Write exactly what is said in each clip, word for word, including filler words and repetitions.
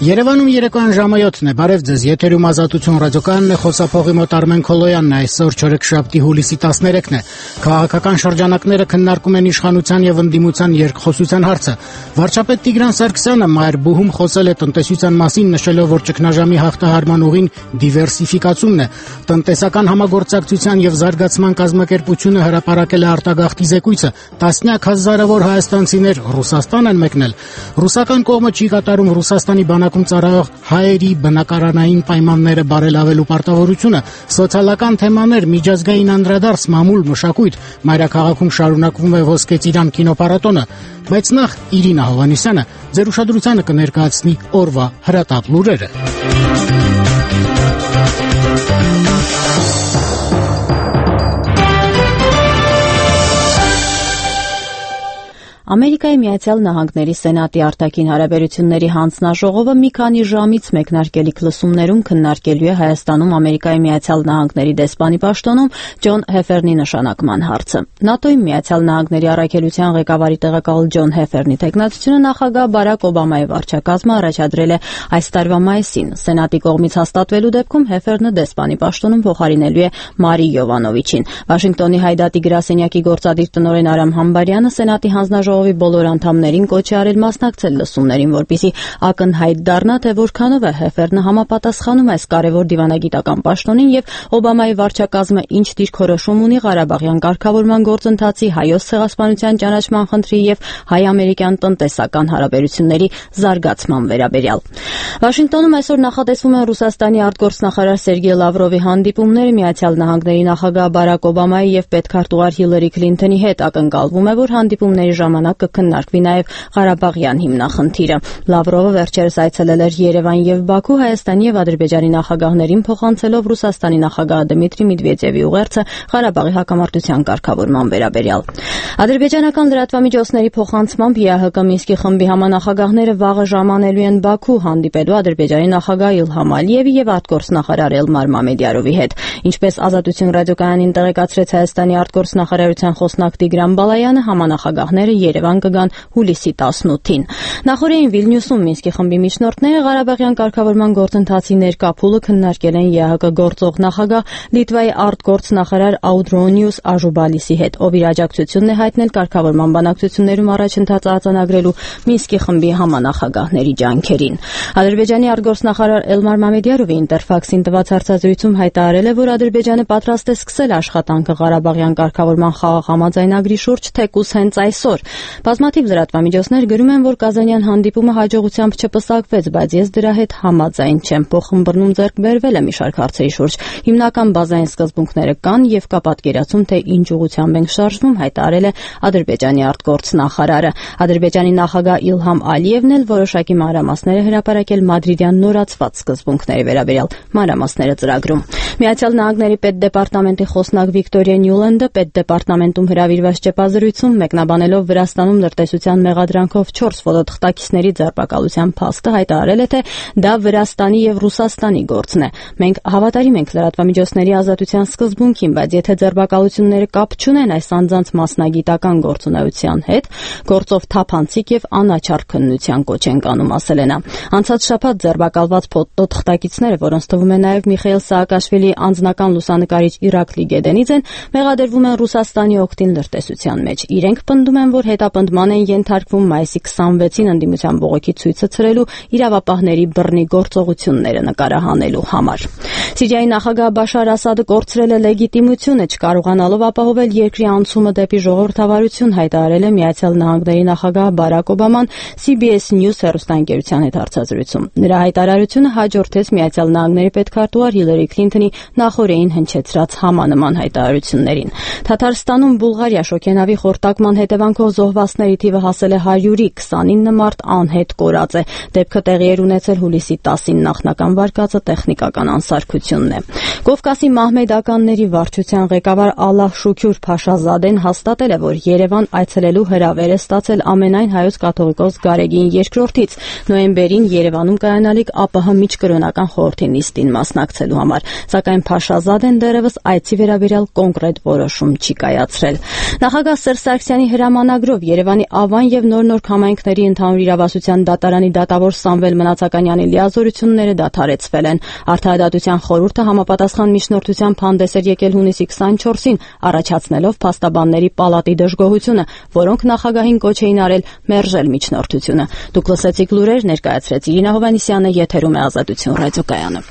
Երևանում երեկոյան ժամը յոթն է, բարև ձեզ, եթերում Ազատություն ռադիոկայանն է, խոսափողի մոտ Արմեն Քոլոյանն է, այսօր չորեքշաբթի հուլիսի տասներեքն է։ Քաղաքական շրջանակները քննարկում են իշխանության եւ ընդդիմության երկխոսության հարցը։ Վարչապետ Տիգրան Սարգսյանը Մայրբուհում խոսել է տնտեսության մասին, նշելով, որ ճգնաժամի հաղթահարման ուղին դիվերսիֆիկացումն է։ Տնտեսական համագործակցության եւ զարգացման կազմակերպությունը հրապարակել է արտագաղթի զեկույցը, տասնյակ հազարավոր հայաստանցիներ Ռուսաստան են մեկնել։ Ռուսական կողմը չի կատարում Ռուսաստանի բանակում ծառայող հայերի բնակարանային պայմանները բարելավելու պարտավորությունը, սոցիալական թեմաներ, միջազգային անդրադարձ, մամուլ, մշակույթ, մայրաքաղաքում շարունակվում է Ոսկե ծիրան կինոփառատոնը, բայց նախ Իրինա Հովհաննիսյանը ձեր ուշադրությանը կներկայացնի օրվա հրատապ լուրերը։ Ամերիկայի Միացյալ Նահանգների Սենատի արտաքին հարաբերությունների հանձնաժողովը մի քանի ժամից մեկնարկելիք լսումներում քննարկելու է Հայաստանում Ամերիկայի Միացյալ Նահանգների դեսպանի պաշտոնում Ջոն Հեֆերնի նշանակման հարցը։ ՆԱՏՕ-ի Միացյալ Նահանգների առաքելության ղեկավարի տեղակալ Ջոն Հեֆերնի տեխնատությունը նախագահ Բարակ Օբամայի վարչակազմը առաջադրել է այս տարվա մայիսին։ Սենատի կողմից հաստատվելու դեպքում Հեֆերնը դեսպանի պաշտոնում փոխարինելու է Մարի Յովանովիչին։ Վաշինգտոնի Հայդատի գրասենյակի գործադիր տնօրեն Արամ Համբարյանը Սենատի հանձնաժողովի բոլոր անդամներին կոչ է արել մասնակցել լսումներին, որպեսզի ակնհայտ դառնա, թե որքանով է Հեֆերնը համապատասխանում այս կարևոր դիվանագիտական պաշտոնին եւ Օբամայի վարչակազմը ինչ դիրքորոշում ունի Ղարաբաղյան կարգավորման գործընթացի, Հայոց ցեղասպանության ճանաչման խնդրի եւ հայ-ամերիկյան տնտեսական հարաբերությունների զարգացման վերաբերյալ։ Վաշինգտոնում այսօր նախատեսվում են Ռուսաստանի արտգործնախարար Սերգեյ Լավրովի հանդիպումները Միացյալ Նահանգների նախագահ Բարակ Օբամայի եւ պետքարտուղար Հիլարի Քլինթոնի հետ։ Ակնկալվում է, որ հանդիպումների ժամանակ կքննարկվի նաև Ղարաբաղյան հիմնախնդիրը։ Լավրովը վերջերս այցելել էր Երևան եւ Բաքու, Հայաստանի եւ Ադրբեջանի նախագահներին փոխանցելով Ռուսաստանի նախագահ Դմիտրի Մեդվեդևի ուղերձը Ղարաբաղի հակամարտության կարգավորման վերաբերյալ։ Ադրբեջանական լրատվամիջոցների փոխանցմամբ ԵԱՀԿ Մինսկի խմբի համանախագահները վաղը ժամանելու են Բաքու հանդիպելու Ադրբեջանի նախագահ Իլհամ Ալիևի եւ արտգործնախարար Էլմար Մամեդյարովի հետ։ Ինչպես Ազատություն ռադիոկայանին տեղեկացրեց Հայաստանի արտգործնախարարության խոսնակ Տիգրան Բալայանը, համանախագահները Երևան կգան հուլիսի տասնութին։ Նախորդին Վիլնյուսում Մինսկի խմբի միջնորդները Ղարաբաղյան կարգավորման գործընթացի ներկա փուլը քննարկել են ԵԱՀԿ գործող նախագահ Լիտվայի արտգործնախարար Աուդրոնիուս Աժուբալիսի հետ, ով իր աջակցությունն է հայտնել կարգավորման բանակցություններում առաջընթաց արձանագրելու Մինսկի խմբի համանախագահների ջանքերին։ Ադրբեջանի արտգործնախարար Էլմար Մամեդյարովի Ինտերֆաքսին տված հարցազրույցում հայտարարել է, որ Ադրբեջանը պատրաստ է սկսել աշխատանքը Ղարաբաղյան կարգավորման խաղաղ համաձայնագրի շուրջ, թեկուզ հենց այսօր։ Բազմաթիվ լրատվամիջոցներ գրում են, որ Կազանյան հանդիպումը հաջողությամբ չպսակվեց, բայց ես դրա հետ համաձայն չեմ։ Փոխմբռնում ձեռք բերվել է մի շարք հարցերի շուրջ։ Հիմնական բազային սկզբունքները կան եւ կա պատկերացում, թե ինչ ուղղությամբ ենք շարժվում, հայտարարել է Ադրբեջանի արտգործնախարարը։ Ադրբեջանի նախագահ Իլհամ Ալիևն էլ որոշակի մանրամասներ է հրապարակել Մադրիդյան նորացված սկզբունքների վերաբերյալ։ Մանրամասները ծրագրում։ Միացյալ Նահանգների պետդեպարտամենտի խոսնակ Վիկտորիա Նյուլենդը պետդեպարտամենտում հրավիրված ճեպազրույցում մեկնաբանելով Վրաստանում լրտեսության մեղադրանքով չորս ֆոտոթղթակիցների ձերբակալության փաստը հայտարարել է, թե դա Վրաստանի եւ Ռուսաստանի գործն է։ Մենք հավատարիմ ենք լրատվամիջոցների ազատության սկզբունքին, բայց եթե ձերբակալությունները կապ չունեն այս անձանց մասնագիտական գործունեության հետ, գործով թափանցիկ եւ անաչառ քննության կոչ ենք անում, ասել է նա։ Անցած շաբաթ ձերբակալված ֆոտոթղթակիցները, որոնց թվում է նաեւ Միխայիլ Սաակաշվիլի անձնական լուսանկարիչ Իրակլի Գեդենիձեն, մեղադրվում են Ռուսաստանի օգտին լրտեսության մեջ։ Իրենք պնդում են, որ հետապնդման են ենթարկվում մայիսի քսանվեցին ընդդիմության բողոքի ցույցը ցրելու իրավապահների բռնի գործողությունները նկարահանելու համար։ Սիրիայի նախագահ Բաշար Ասադը կորցրել է լեգիտիմությունը, չկարողանալով ապահովել երկրի անցումը դեպի ժողովրդավարություն, հայտարարել է Միացյալ Նահանգների նախագահ Բարակ Օբաման Սի Բի Էս News հեռուստաընկերության հետ հարցազրույցում։ Նրա հայտարարությունը հաջորդեց Միացյալ Նահանգների պետքարտուղար Հիլարի Քլինթոնի նախորդին հնչեցրած համանման հայտարարություններին։ Թաթարստանում Բուլղարիա շոկենավի խորտակման հետևանքով զոհվածների թիվը հասել է հարյուրի, քսանինը մարդ անհետ կորած է։ Դեպքը տեղի էր ունեցել հուլիսի տասին, նախնական վարկածը տեխնիկական անսարքությունն է։ Կովկասի մահմեդականների վարչության ղեկավար Ալլահ Շուքյուր Փաշազադեն հաստատել է, որ Երևան այցելելու հրավեր է ստացել ամենայն հայոց կաթողիկոս Գարեգին երկրորդից նոյեմբերին Երևանում կայանալիք ԱՊՀ միջկրոնական խորհրդի նիստին մասնակցելու համար, սակայն Փաշազադեն դեռևս այցի վերաբերյալ կոնկրետ որոշում չի կայացրել։ Նախագահ Սերժ Սարգսյանի հրամանագրով Անդրադառնալով Երևանի Ավան եւ Նոր-Նորք համայնքների ընդհանուր իրավասության դատարանի դատավոր Սամվել Մնացականյանի լիազորությունները դադարեցվել են։ Արդարադատության խորհուրդը համապատասխան միջնորդությամբ հանդես էր եկել հունիսի քսաներկուսին, առաջացնելով փաստաբանների պալատի դժգոհությունը, որոնք նախագահին կոչ էին արել մերժել միջնորդությունը։ Դուք լսեցիք լուրեր, ներկայացրեց Իրինա Հովհաննիսյանը, եթերում է Ազատություն ռադիոկայանը։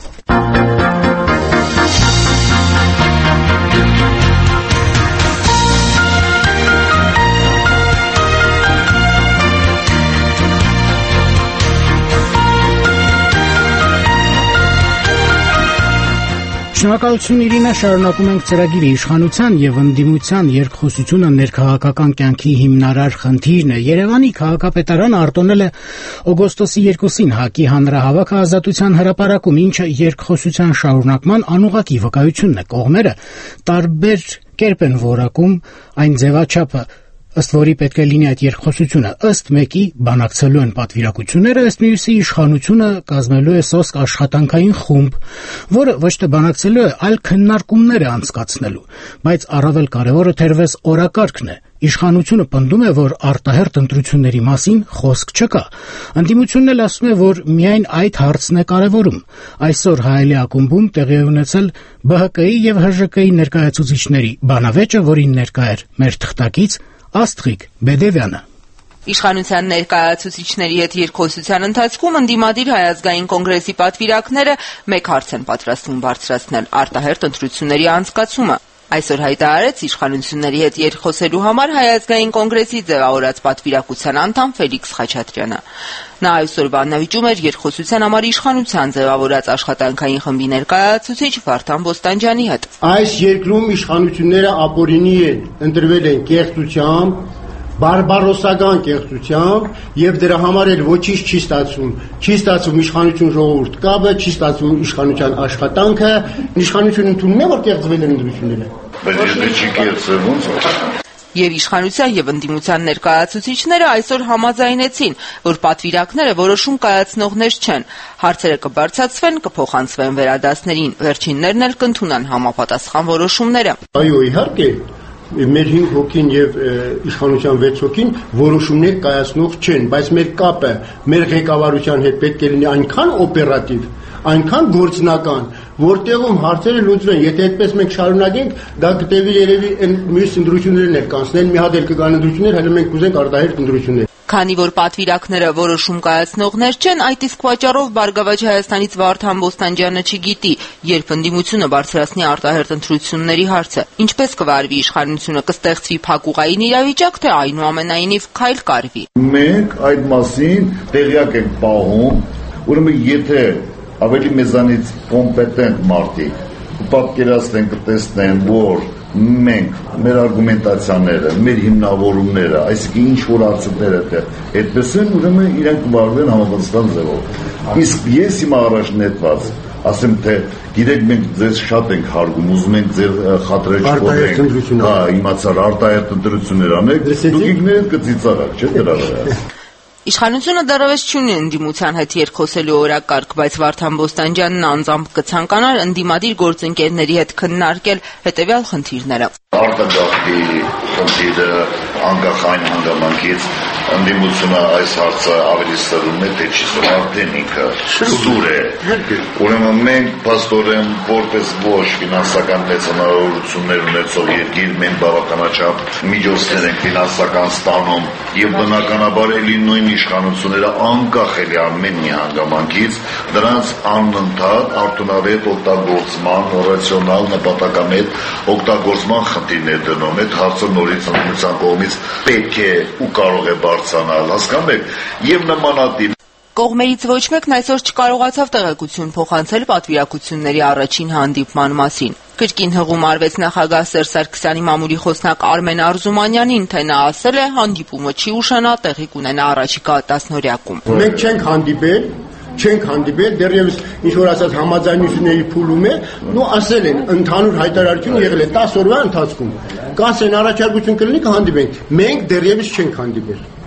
Շնորհակալություն Իրինա, շարունակում ենք ծրագիրը։ Իշխանության եւ ընդդիմության երկխոսությունը ներքաղաքական կյանքի հիմնարար խնդիրն է։ Երևանի քաղաքապետարանը արտոնել է օգոստոսի երկուսին ՀԱԿ-ի հանրահավաքը Ազատության հրապարակում, ինչը երկխոսության շարունակման անուղղակի վկայությունն է։ Կողմերը տարբեր կերպ են որակում այն ձևաչափը, ըստ որի պետք է լինի այդ երկխոսությունը։ Ըստ մեկի բանակցելու են պատվիրակությունները, ըստ մյուսի իշխանությունը կազմելու է սոսկ աշխատանքային խումբ, որը ոչ թե բանակցելու է, այլ քննարկումներ է անցկացնելու։ Բայց առավել կարևորը թերևս օրակարգն է։ Իշխանությունը պնդում է, որ արտահերթ ընտրությունների մասին խոսք չկա։ Ընդդիմությունն էլ ասում է, որ միայն այդ հարցն է կարևորում։ Այսօր Հայելի ակումբում տեղի է ունեցել ԲՀԿ-ի եւ ՀԺԿ-ի ներկայացուցիչների բանավեճը, որին ներկա էր մեր թղթակից Աստղիկ Բեդևյանը։ Իշխանության ներկայացուցիչների հետ երկխոսության ընթացքում ընդդիմադիր Հայ ազգային կոնգրեսի պատվիրակները մեկ հարց են պատրաստվում բարձրացնել՝ արտահերթ ընտրությունների անցկացումը։ Այսօր հայտարարեց իշխանությունների հետ երկխոսելու համար Հայ ազգային կոնգրեսի ձևավորած պատվիրակության անդամ Ֆելիքս Խաչատրյանը։ Նա այսօր բանավիճում էր երկխոսության համար իշխանության ձևավորած աշխատանքային խմբի ներկայացուցիչ Վարդան Բոստանջյանի հետ։ Այս երկրում իշխանությունները ապօրինի են, ընտրվել են կեղծությամբ, բարբարոսական կեղծությամբ եւ դրա համար էլ ոչինչ չի ստացվում։ Չի ստացվում իշխանություն ժողովուրդ կապը, չի ստացվում իշխանության աշխատանքը, իշխանությունը ընդունում է, որ կեղծվել են ընտրությունները։ Բայց եթե չի կեղծել, ո՞նց է։ Եվ իշխանության եւ ընդդիմության ներկայացուցիչները այսօր համաձայնեցին, որ պատվիրակները որոշում կայացնողներ չեն։ Հարցերը կբարձրացվեն, կփոխանցվեն վերադասներին, վերջիններն էլ կընդունեն համապատասխան որոշումները։ Այո, իհարկե, մեր հինգ հոգին եւ իշխանության վեց հոգին որոշումներ կայացնող չեն, բայց մեր կապը մեր ղեկավարության հետ պետք է լինի այնքան օպերատիվ, այնքան գործնական, որտեղում հարցերը լուծվեն։ Եթե այդպես մենք շարունակենք, դա կտևի երևի այն մյուս ընտրություններն էլ կանցնեն, մի հատ էլ կգան ընտրություններ, հələ մենք կուզենք արտահերթ ընտրություններ։ Քանի որ պատվիրակները որոշում կայացնողներ չեն, այդ իսկ պատճառով Բարգավաճ Հայաստանից Վարդան Բոստանջյանը չգիտի, երբ ընդդիմությունը բարձրացնի արտահերթ ընտրությունների հարցը, ինչպես կվարվի իշխանությունը, կստեղծվի փակուղային իրավիճակ, թե այնուամենայնիվ քայլ կարվի։ Մենք այդ մասին տեղյակ ենք պահում, ուրեմն եթե ավելի մեզանից կոմպետենտ մարդիկ պատկերացնեն, կտեսնեն, որ մենք մեր արգումենտացիաները, մեր հիմնավորումները, այսինքն ինչ որ արդյունքները դեռ այդպես են, ուրեմն իրենք կվարվեն համապատասխան ձևով։ Իսկ ես իմ առաջնետված ասեմ, թե գիտեք, մենք ձեզ շատ ենք հարգում, ուզում ենք ձեր խաթրը չփոխենք։ Հա, իմացար, արտահերթ ընտրություններ անեք, դուք ինքներդ կծիծաղաք, չէ՞ դրա վրա։ Իշխանությունը դեռևս չունի ընդդիմության հետ երկխոսելու օրակարգ, բայց Վարդան Բոստանջյանն անձամբ կցանկանար ընդդիմադիր գործընկերների հետ քննարկել հետևյալ խնդիրները։ Արտագաղթի խնդիրը, անկախ այն հանգամանքից, ընդդիմությունը այս հարցը ավելի սրում է, թե չի սրում, արդեն ինքը սուր է։ Ուրեմն մենք փաստորեն որպես ոչ ֆինանսական մեծ հնարավորություններ ունեցող երկիր, մենք բավականաչափ միջոցներ ենք ֆինանսական ստանում եւ բնականաբար էլի նույն իշխանությունները անկախ էլի ամեն մի հանգամանքից դրանց անընդհատ արդյունավետ օգտագործման, ռացիոնալ նպատակամետ օգտագործման խնդիրներ դնում։ Այդ հարցը նորից ընդդիմության կողմից պետք է ու կարող է բարձրանալ, հասկանում եք, եւ նմանատիպ Կողմերից ոչ մեկն այսօր չկարողացավ տեղեկություն փոխանցել պատվիրակությունների առաջին հանդիպման մասին։ Կրկին հղում արվեց նախագահ Սերժ Սարգսյանի մամուլի խոսնակ Արմեն Արզումանյանին, թե նա ասել է հանդիպումը չի ուշանա, տեղի կունենա առաջիկա տասնօրյակում։ Մենք չենք հանդիպել, չենք հանդիպել, դեռևս ինչ որ ասած համաձայնությունների փուլում է, ու ասել են ընդհանուր հայտարարություն եղել է տասը օրվա ընթացքում։ Կասեն առաջարկություն կլինի կհանդիպենք։ Մենք դեռևս չենք հանդիպել։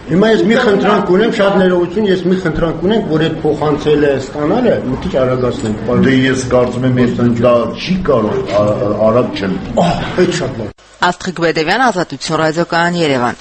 Հիմա ես մի խնդրանք ունեմ, շատ ներողություն, ես մի խնդրանք ունեմ, որ այդ փոխանցելը ստանալը մի քիչ արագացնենք։ Դե ես կարծում եմ, ես դա չի կարող արագ չեն։ Ահա, այդ շատ լավ։ Աստղիկ Բեդևյան, Ազատություն ռադիոկայան, Երևան։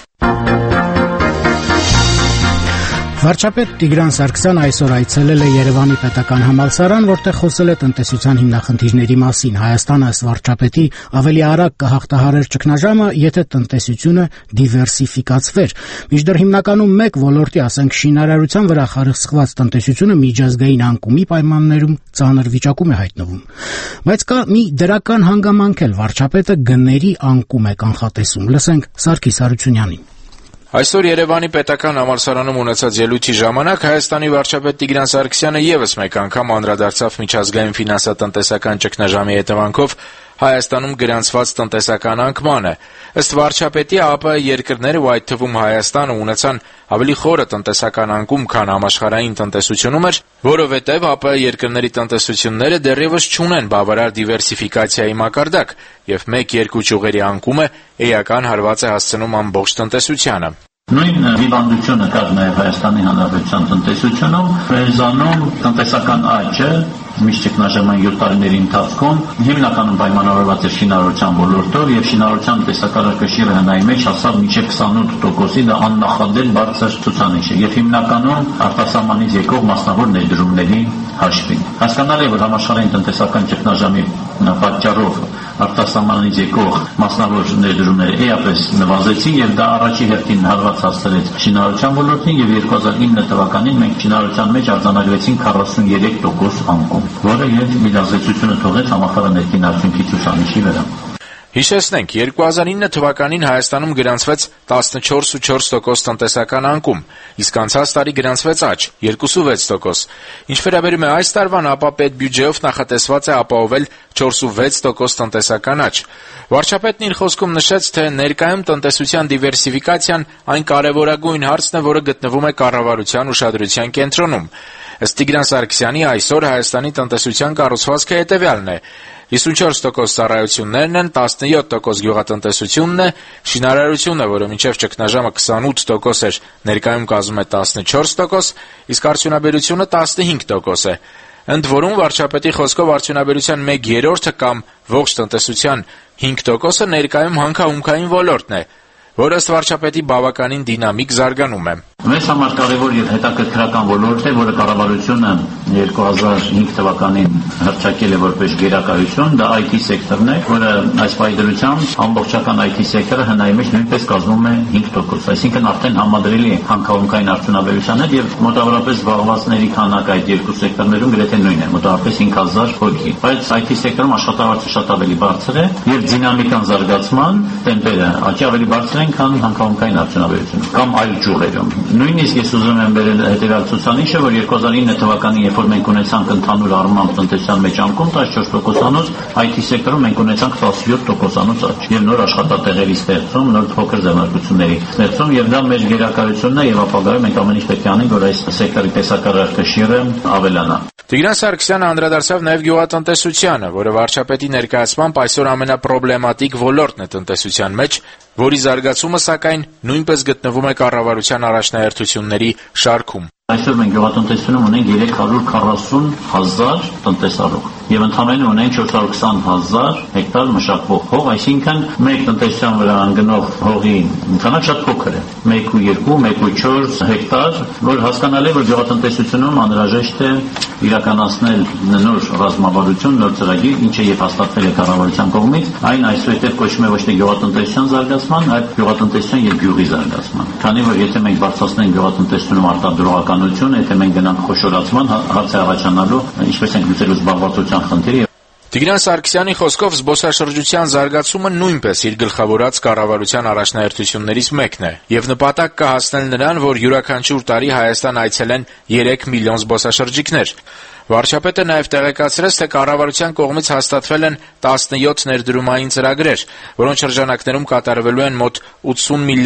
Վարչապետ Տիգրան Սարգսյանը այսօր այցելել է Երևանի պետական համալսարան, որտեղ խոսել է տնտեսության հիմնախնդիրների մասին։ Հայաստանը ըստ վարչապետի ավելի արագ կհաղթահարեր ճգնաժամը, եթե տնտեսությունը դիվերսիֆիկացվեր։ Մինչդեռ հիմնականում մեկ ոլորտի, ասենք շինարարության վրա խարսխված տնտեսությունը միջազգային անկումի պայմաններում ծանր վիճակում է հայտնվում։ Բայց կա մի դրական հանգամանք էլ, վարչապետը գների անկում է կանխատեսում։ Լսենք Սարգիս Հարությունյանին։ Այսօր Երևանի պետական համալսարանում ունեցած ելույթի ժամանակ Հայաստանի վարչապետ Տիգրան Սարգսյանը եւս մեկ անգամ անդրադարձավ միջազգային ֆինանսատնտեսական ճգնաժամի հետևանքով Հայաստանում գրանցված տնտեսական անկմանը։ Ըստ վարչապետի, ԱՊՀ երկրները, ու այդ թվում Հայաստանը, ունեցան ավելի խորը տնտեսական անկում, քան համաշխարհային տնտեսությունում էր, որովհետև ԱՊՀ երկրների տնտեսությունները դեռևս չունեն բավարար դիվերսիֆիկացիայի մակարդակ, եւ մեկ-երկու ճյուղերի անկումը էական հարված է հասցնում ամբողջ տնտեսությանը։ Նույն հիվանդությունը կար նաև Հայաստանի Հանրապետության տնտեսությունում, Ռեզանում տնտեսական աճը միշտ ճգնաժամային յոթ տարիների ընթացքում հիմնականում պայմանավորված էր շինարարության ոլորտով եւ շինարարության տեսակարակշիռը հնայի մեջ հասավ մինչեւ քսանութ տոկոսի, դա աննախադեպ բարձր ցուցանիշ է եւ հիմնականում արտասահմանից եկող մասնավոր ներդրումների հաշվին։ Հասկանալի է, որ համաշխարհային տնտեսական ճգնաժամի պատճառով արտասահմանից եկող մասնավոր ներդրումները էապես նվազեցին եւ դա առաջի հերթին հարված հասցրեց շինարարության ոլորտին եւ երկու հազար ինը թվականին մենք շինարարության մեջ արձանագրեցինք քառասուններեք տոկոս անկում, որը եւ միլիարդացությունը թողեց համախառն ներքին արդյունքի ցուցանիշի վրա։ Հիշեցնենք, երկու հազար ինը թվականին Հայաստանում գրանցվեց տասնչորս կόμμα չորս տոկոս տնտեսական անկում, իսկ անցած տարի գրանցվեց աճ երկու կόμma վեց տոկոս։ Ինչ վերաբերում է այս տարվան, ապա պետբյուջեով նախատեսված է ապահովել չորս կόμma վեց տոկոս տնտեսական աճ։ Վարչապետն իր խոսքում նշեց, թե ներկայում տնտեսության դիվերսիֆիկացիան այն կարևորագույն հարցն է, որը գտնվում է կառավարության ուշադրության կենտրոնում։ Ըստ Տիգրան Սարգսյանի, այսօր Հայաստանի տնտեսության կառուցվածքը հետևյալն է. հիսունչորս տոկոս ծառայություններն են, տասնյոթ տոկոս գյուղատնտեսությունն է, շինարարությունը, որը մինչև ճգնաժամը քսանութ տոկոս էր, ներկայում կազմում է տասնչորս տոկոս, իսկ արդյունաբերությունը տասնհինգ տոկոս է։ Ընդ որում, վարչապետի խոսքով արդյունաբերության մեկ երրորդը կամ ողջ տնտեսության հինգ տոկոսը ներկայում հանքահումքային ոլորտն է, որը ըստ վարչապետի բավականին դինամիկ զարգանում է։ Մեզ համար կարևոր եւ հետաքրքրական ոլորտ է, որը կառավարությունը երկու հազար հինգ թվականին հռչակել է որպես գերակայություն, դա այ թի սեկտորն է, որը այս պայմանությամբ ամբողջական այ թի սեկտորը հնայի մեջ նույնպես կազմում է հինգ տոկոս, այսինքն արդեն համադրելի է հանքահումքային արդյունաբերության հետ եւ մոտավորապես զբաղվածների քանակը այդ երկու սեկտորներում գրեթե նույնն է, մոտավորապես հինգ հազար հոգի։ Բայց այ թի սեկտորում աշխատավարձը շատ ավելի բարձր է եւ դինամիկան զարգացման տեմպերը աճի ավելի բարձր են, քան հանքահումքային արդյունաբերությունում կամ այլ ճյուղերում։ Նույնիսկ ես ուզում եմ վերել հետևյալ ցուցանիշը, որ երկու հազար ինը թվականին, երբ որ մենք ունեցանք ընդհանուր առմամբ տնտեսության մեջ անկում տասնչորս տոկոսանոց, այ թի սեկտորում մենք ունեցանք տասնյոթ տոկոսանոց աճ եւ նոր աշխատատեղերի ստեղծում, նոր փոքր ձեռնարկությունների ստեղծում եւ դա մեր գերակայությունն է եւ ապագայում մենք ամեն ինչ պետք է անենք, որ այս սեկտորի տեսակարգաշիռը ավելանա։ Տիգրան Սարգսյանը անդրադարձավ նաև գյուղատնտեսությանը, որը վարչապետի ներկայացմամբ այսօր ամենապրոբլեմատիկ ոլորտն է տնտեսության մեջ, որի զարգացումը, սակայն, նույնպես գտնվում է կառավարության առաջնահերթությունների շարքում։ Այսօր մենք գյուղատնտեսությունում ունենք երեք հարյուր քառասուն հազար տնտեսարող եւ ընդհանրապես ունենք չորս հարյուր քսան հազար հեկտար մշակվող հող, այսինքն մեկ տնտեսության վրա անգնող հողի քանակը շատ փոքր է, մեկ ու երկու, մեկ ու չորս հեկտար, որ հասկանալի է, որ գյուղատնտեսությունում անհրաժեշտ է իրականացնել նոր ռազմավարություն, նոր ծրագիր, ինչը եւ հաստատվել է կառավարության կողմից, այն այսուհետև կոչվում է ոչ թե գյուղատնտեսության զարգացման, այլ գյուղատնտեսության եւ գյուղի զարգացման։ Քանի որ եթե մենք բարձրացնենք գյուղատնտեսությունում արտադրողականություն, եթե մենք գնանք խոշորացման, հարց է առաջանալու, ինչպես ենք լուծելու զբաղվածության խնդիրը։ Տիգրան Սարգսյանի խոսքով զբոսաշրջության զարգացումը նույնպես իր գլխավորած կառավարության առաջնահերթություններից մեկն է եւ նպատակ կա հասնել նրան, որ յուրաքանչյուր տարի Հայաստան այցելեն երեք միլիոն զբոսաշրջիկներ։ Վարչապետը նաև տեղեկացրեց, թե կառավարության կողմից հաստատվել են տասնյոթ ներդրումային ծրագրեր, որոնց շրջանակներում կատարվելու են մոտ ութսուն միլիարդ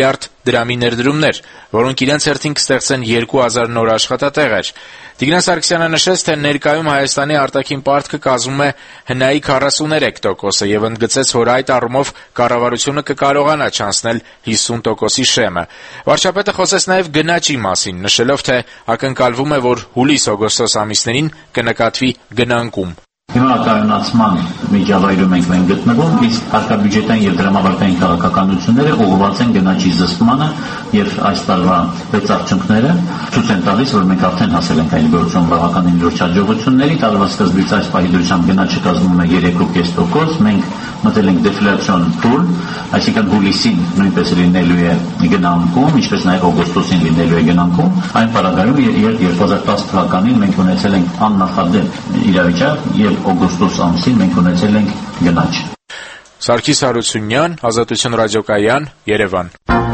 դրամի ներդրումներ, որոնք իրենց հերթին կստեղծեն երկու հազար նոր աշխատատեղեր։ Տիգրան Սարգսյանը նշեց, թե ներկայում Հայաստանի արտաքին պարտքը կազմում է հնայի քառասուներեք տոկոսը եւ ընդգծեց, որ այդ առումով կառավարությունը կկարողանա չանցնել հիսուն տոկոսի շեմը։ Վարչապետը խոսեց նաեւ գնաճի մասին, նշելով, թե ակնկալվում է, որ հուլիս-օգոստոս ամիսներին կնկատվի գնանկում։ Հիմա կայունացման միջավայրում ենք մենք գտնվում, իսկ հարկաբյուջետային եւ դրամավարկային քաղաքականությունները ուղղված են գնաճի զսպմանը եւ այս տարվա վեց արդյունքները ցույց են տալիս, որ մենք արդեն հասել ենք այն գործում բավականին լուրջ հաջողությունների։ Տարվա սկզբից այս պահի դրությամբ գնաճը կազմում է երեք կόμμα պենս տոկոս, մենք մտել ենք դեֆլյացիոն փուլ, այսինքն հուլիսին նույնպես լինելու է գնանկում, ինչպես նաեւ օգոստոսին լինելու է գնանկում։ Այն պարագայում երկու հազար տասը թվականին մենք ունեցել ենք աննախադեպ իրավիճակ եւ օգոստոս ամսին մենք ունեցել ենք գնաճ։ Սարգիս Հարությունյան, Ազատություն ռադիոկայան, Երևան։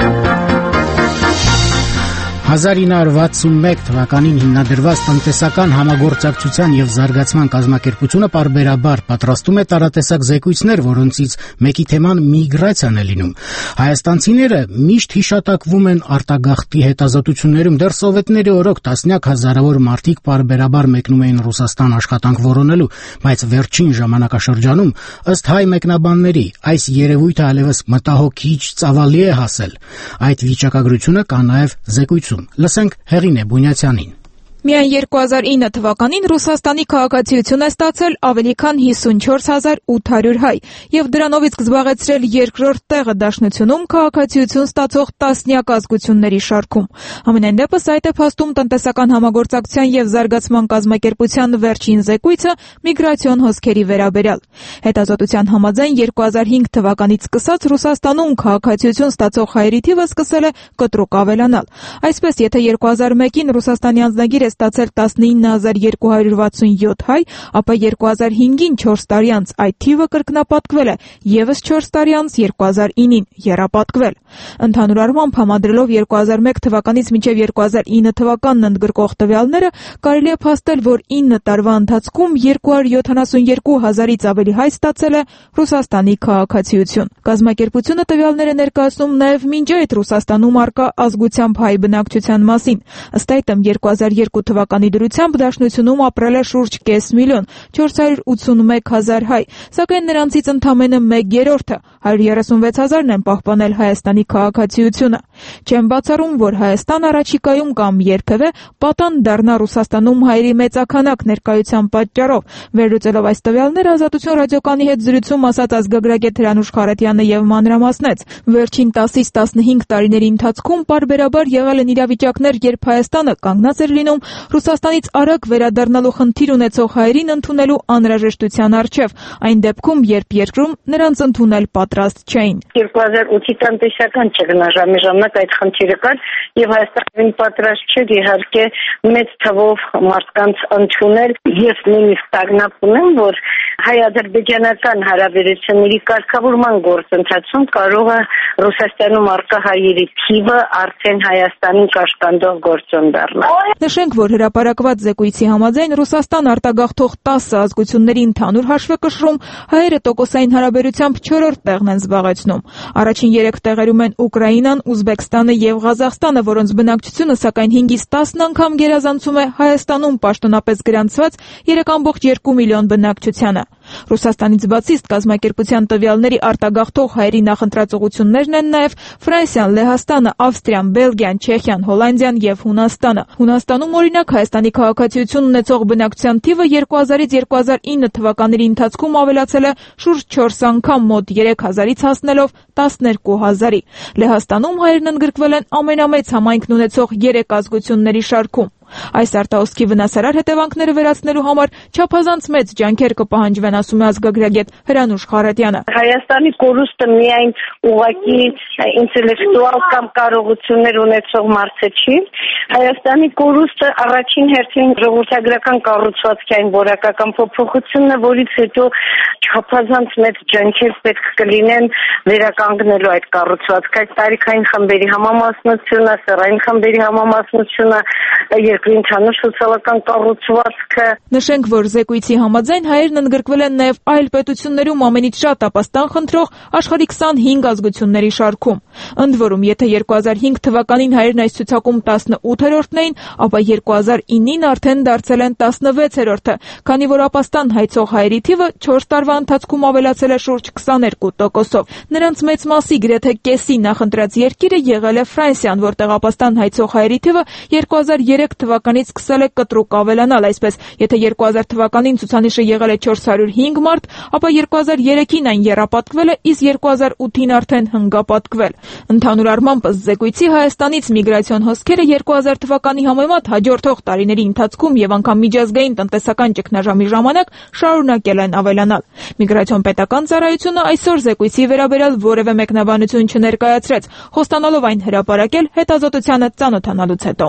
հազար ինը հարյուր վաթսունմեկ թվականին հիմնադրված տնտեսական համագործակցության եւ զարգացման կազմակերպությունը պարբերաբար պատրաստում է տարատեսակ զեկույցներ, որոնցից մեկի թեման միգրացիան է լինում։ Հայաստանցիները միշտ հիշատակվում են արտագաղթի հետազոտություններում, դեռ սովետների օրոք տասնյակ հազարավոր մարդիկ պարբերաբար մեկնում էին Ռուսաստան աշխատանք որոնելու, բայց վերջին ժամանակաշրջանում, ըստ հայ մեկնաբանների, այս երևույթը այլևս մտահոգիչ ծավալի է հասել։ Այդ վիճակագրությունը կա նաեւ զեկույցում։ Լսենք Հեղինե Բունյացյանին։ Միայն երկու հազար ինը թվականին Ռուսաստանի քաղաքացիություն է ստացել ավելի քան հիսունչորս հազար ութ հարյուր հայ եւ դրանով իսկ զբաղեցրել երկրորդ տեղը Դաշնությունում քաղաքացիություն ստացող տասնյակ ազգությունների շարքում։ Համենայն դեպս այդ է փաստում տնտեսական համագործակցության եւ զարգացման կազմակերպության վերջին զեկույցը միգրացիոն հոսքերի վերաբերյալ։ Հետազոտության համաձայն երկու հազար հինգ թվականից սկսած Ռուսաստանում քաղաքացիություն ստացող հայերի թիվը սկսել է կտրուկ ավելանալ։ Այսպես, եթե երկու հազար մեկին Ռուսաստանի անձնագիրը ստացել տասնինը հազար երկու հարյուր վաթսունյոթ հայ, ապա երկու հազար հինգին չորս տարի անց այդ թիվը կրկնապատկվել է, եւս չորս տարի անց երկու հազար ինին եռապատկվել։ Ընդհանուր առմամբ համադրելով երկու հազար մեկ թվականից մինչև երկու հազար ինը թվականն ընդգրկող տվյալները, կարելի է փաստել, որ ինը տարվա ընթացքում երկու հարյուր յոթանասունյոթ հազարից ավելի հայ ստացել է Ռուսաստանի քաղաքացիություն։ Կազմակերպությունը տվյալները ներկայացնում նաեւ մինչ այդ Ռուսաստանում առկա ազգությամբ հայ բնակչության մասին։ Ըստ այդմ երկու հազար երկու թվականի դրությամբ Դաշնությունում ապրել է շուրջ կես միլիոն չորս հարյուր ութսունմեկ հազար հայ, սակայն նրանցից ընդամենը մեկ երրորդը հարյուր երեսունվեց հազարն են պահպանել Հայաստանի քաղաքացիությունը։ Չեն բացառում, որ Հայաստան առաջիկայում կամ երբևէ պատան դառնա Ռուսաստանում հայերի մեծաքանակ ներկայության պատճառով։ Վերլուծելով այս տվյալները, Ազատություն ռադիոկայանի հետ զրույցում ասաց ազգագրագետ Հրանուշ Խարատյանը եւ մանրամասնեց. վերջին տասից տասնհինգ տարիների ընթացքում պարբերաբար եղել են իրավիճակներ, երբ Հայաստանը կանգնած էր լինում Ռուսաստանից արագ վերադառնալու խնդիր ունեցող հայերին ընդունելու անհրաժեշտության առջև, այն դեպքում, երբ երկրում նրանց ընդունել պատրաստ չէին։ երկու հազար ութի տնտեսական ճգնաժամի ժամանակ այդ խնդիրը կար եւ Հայաստանին պատրաստ չէր իհարկե մեծ թվով մարդկանց ընդունել եւ նույնիսկ տագնապում եմ, որ հայ-ադրբեջանական հարաբերությունների կարգավորման գործընթացում կարող է Ռուսաստանում առկա հայերի թիվը արդեն Հայաստանին կաշկանդող գործոն դառնալ։ Նշենք, որ հրապարակված զեկույցի համաձայն Ռուսաստան արտագաղթող տասը ազգությունների ընդհանուր հաշվեկշռում հայերը տոկոսային հարաբերությամբ չորրորդ տեղն են զբաղեցնում։ Առաջին երեք տեղերում են Ուկրաինան, Ուզբեկստանը եւ Ղազախստանը, որոնց բնակչությունը սակայն հինգից տասն անգամ գերազանցում է Հայաստանում պաշտոնապես գրանցված երեք կόμma երկու միլիոն բնակչությանը։ Ռուսաստանից բացի ըստ կազմակերպության տվյալների արտագաղթող հայերի նախընտրածողություններն են նաև Ֆրանսիան, Լեհաստանը, Ավստրիան, Բելգիան, Չեխիան, Հոլանդիան եւ Հունաստանը։ Հունաստանում օրինակ Հայաստանի քաղաքացիություն ունեցող բնակչության թիվը երկու հազարից երկու հազար ինը թվականների ընթացքում ավելացել է շուրջ չորս անգամ, մոտ երեք հազարից հասնելով տասներկու հազարի։ Լեհաստանում հայերն ընդգրկվել են ամենամեծ համայնքն ունեցող երեք ազգությունների շարքում։ Այս արտահոսքի վնասարար հետևանքները վերացնելու համար չափազանց մեծ ջանքեր կպահանջվեն, ասում է ազգագրագետ Հրանուշ Խարատյանը։ Հայաստանի կորուստը միայն ուղղակի ինտելեկտուալ կամ կարողություններ ունեցող մարդը չի։ Հայաստանի կորուստը առաջին հերթին ժողովրդագրական կառուցվածքային որակական փոփոխությունն է, որից հետո չափազանց մեծ ջանքեր պետք կլինեն վերականգնելու այդ կառուցվածքը, այդ տարիքային խմբերի համամասնությունը, սեռային խմբերի համամասնությունը, երկրի ընդհանուր սոցիալական կառուցվածքը։ Նշենք, որ զեկույցի համաձայն հայերն ընդգրկվել են են նաև այլ պետություններում ամենից շատ ապաստան խնդրող աշխարհի քսանհինգ ազգությունների շարքում։ Ընդ որում, եթե երկու հազար հինգ թվականին հայերն այս ցուցակում տասնութերորդն էին, ապա երկու հազար իննին արդեն դարձել են տասնվեցերորդը, քանի որ ապաստան հայցող հայերի թիվը չորս տարվա ընթացքում ավելացել է շուրջ քսաներկու տոկոսով։ Նրանց մեծ մասի գրեթե կեսի նախընտրած երկիրը եղել է Ֆրանսիան, որտեղ ապաստան հայցող հայերի թիվը երկու հազար երեք թվականից սկսել է կտրուկ ավելանալ, այսպես, եթե երկու հազար թվականին ցուցանիշը եղել է չորս հարյուր հինգ մարդ, ապա երկու հազար երեքին այն եռապատկվել է, իսկ երկու հազար ութին արդեն հնգապատկվել։ Ընդհանուր առմամբ, ըստ զեկույցի, Հայաստանից միգրացիոն հոսքերը երկու հազար թվականի համեմատ հաջորդող տարիների ընթացքում եւ անգամ միջազգային տնտեսական ճգնաժամի ժամանակ շարունակել են ավելանալ։ Միգրացիոն պետական ծառայությունը այսօր զեկույցի վերաբերյալ որևէ մեկնաբանություն չներկայացրեց, խոստանալով այն հրապարակել հետազոտությանը ծանոթանալուց հետո։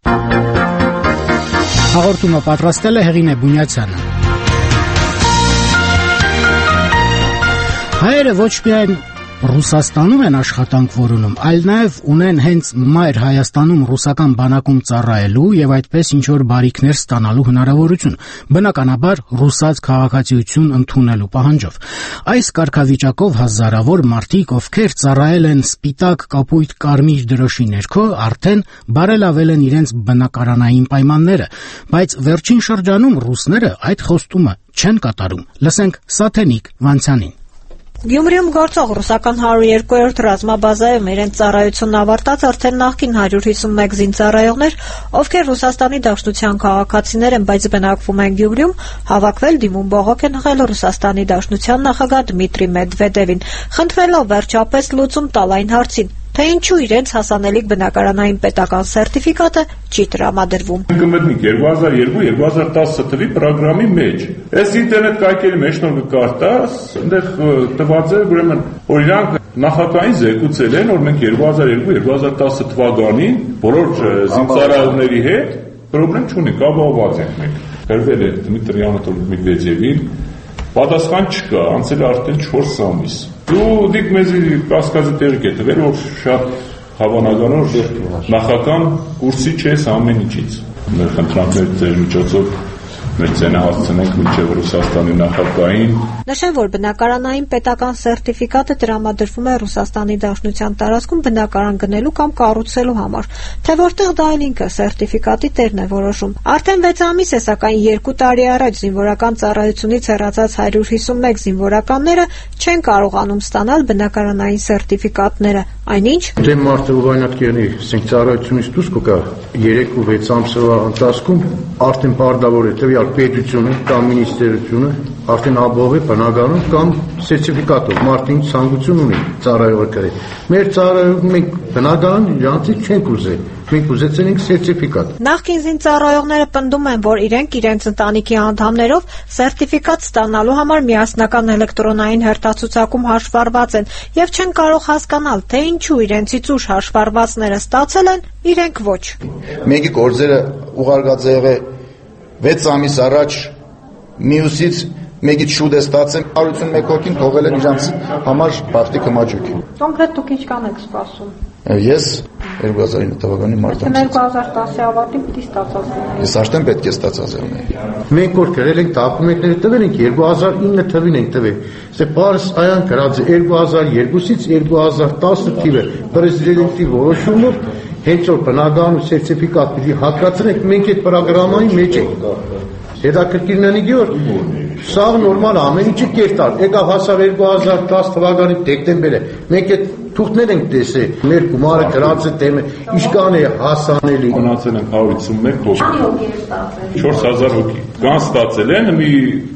Հաղորդումը պատրաստել է Հեղինե Բունյացյանը։ Հայերը ոչ միայն Ռուսաստանում են աշխատանք որոնում, այլ նաև ունեն հենց մայր Հայաստանում ռուսական բանակում ծառայելու եւ այդպես ինչ-որ բարիքներ ստանալու հնարավորություն, բնականաբար ռուսաց քաղաքացիություն ընդունելու պահանջով։ Այս կարգավիճակով հազարավոր մարդիկ, ովքեր ծառայել են սպիտակ, կապույտ, կարմիր դրոշի ներքո, արդեն բարելավել են իրենց բնակարանային պայմանները, բայց վերջին շրջանում ռուսները այդ խոստումը չեն կատարում։ Լսենք Սաթենիկ Վանցյանին։ Գյումրիում գործող ռուսական հարյուր երկրորդ ռազմաբազայում իրենց ծառայությունն ավարտած արդեն նախկին հարյուր հիսունմեկ զինծառայողներ, ովքեր Ռուսաստանի Դաշնության քաղաքացիներ են, բայց բնակվում են Գյումրիում, հավաքվել դիմում բողոք են հղել Ռուսաստանի Դաշնության նախագահ Դմիտրի Մեդվեդևին, խնդրելով վերջապես լուծում տալ այն հարցին, թե ինչու իրենց հասանելիք բնակարանային պետական սերտիֆիկատը չի տրամադրվում։ Կմտնի երկու հազար երկու երկու հազար տասը թվականի ծրագրամի մեջ։ Այս ինտերնետ կայքերի մեջ նոր կկարտաս, այնտեղ տված է, ուրեմն, որ իրանք նախագահային զեկուցել են, որ մենք երկու հազար երկու երկու հազար տասը թվականին բոլոր զինծառայողների հետ պրոբլեմ չունենք, ապահովված ենք մենք։ Գրվել է Դմիտրի Անատոլիևիչ Մեդվեդևին, պատասխան չկա, անցել է արդեն չորս ամիս։ Դու դիք մեզի կասկածը տեղի կետվել, որ շատ հավանական որ նախական կուրսի չես ամեն ինչից։ Մեր խնդրանքներ ձեր միջոցով մեր ցենը հասցնենք մինչև Ռուսաստանի նախագահին։ Նշեմ, որ բնակարանային պետական սերտիֆիկատը տրամադրվում է Ռուսաստանի Դաշնության տարածքում բնակարան գնելու կամ կառուցելու համար, թե որտեղ դա էլ ինքը սերտիֆիկատի տերն է որոշում։ Արդեն վեց ամիս է, սակայն երկու տարի առաջ զինվորական ծառայությունից հեռացած հարյուր հիսունմեկ զինվորականները չեն կարողանում ստանալ բնակարանային սերտիֆիկատները, այնինչ դե մարդը ուղղակի կերնի ծառայությունից դուրս կգա երեք ու վեց ամսվա ընթացքում արդեն պարտավոր է տվյալ պետությունը կամ մինիստրությունը արդեն ապահով է բնակարան կամ սերտիֆիկատով մարդին ցանկություն ունի ծառայողը կրի։ Մեր ծառայողը մենք բնակարան իրանցից չենք ուզել, մենք ուզեցել ենք սերտիֆիկատ։ Նախկին զինծառայողները պնդում են, որ իրենք իրենց ընտանիքի անդամներով սերտիֆիկատ ստանալու համար միասնական էլեկտրոնային հերթացուցակում հաշվառված են եւ չեն կարող հասկանալ, թե ինչու իրենցից ուշ հաշվառվածները ստացել են, իրենք ոչ։ Մեկի գործերը ուղարկած է եղել վեց ամիս առաջ, մյուսից մեկից շուտ է ստացել, հարյուրությունմեկ հոգին թողել են իրանց համար բախտի կմաջուկ։ Կոնկրետ դուք ինչ կան եք սպասում։ Ես երկու հազար ինը թվականի մարտ ամսից։ երկու հազար տասի ավարտին պիտի ստացած լինի։ Ես արդեն պետք է ստացած եղնեի։ Մենք որ գրել ենք դոկումենտները տվել ենք երկու հազար ինը թվին ենք տվել։ Սա պարս այան գրած է երկու հազար երկուսից երկու հազար տասը թիվը պրեզիդենտի որոշումով հենց որ բնակարան ու սերտիֆիկատ պիտի հատկացնենք, մենք այդ ծրագրամային մեջ ենք։ Հետաքրքիրն է որ սա նորմալ ամեն ինչը կերտար։ Եկավ հասավ երկու հազար տասը թվականի դեկտեմբերը։ Մենք այդ թուղթներ ենք տեսել, մեր գումարը գրած է դեմը, ինչքան է հասանելի։ Ունացել ենք հարյուր հիսունմեկ հոգի։ չորս հազար հոգի։ Կան ստացել են մի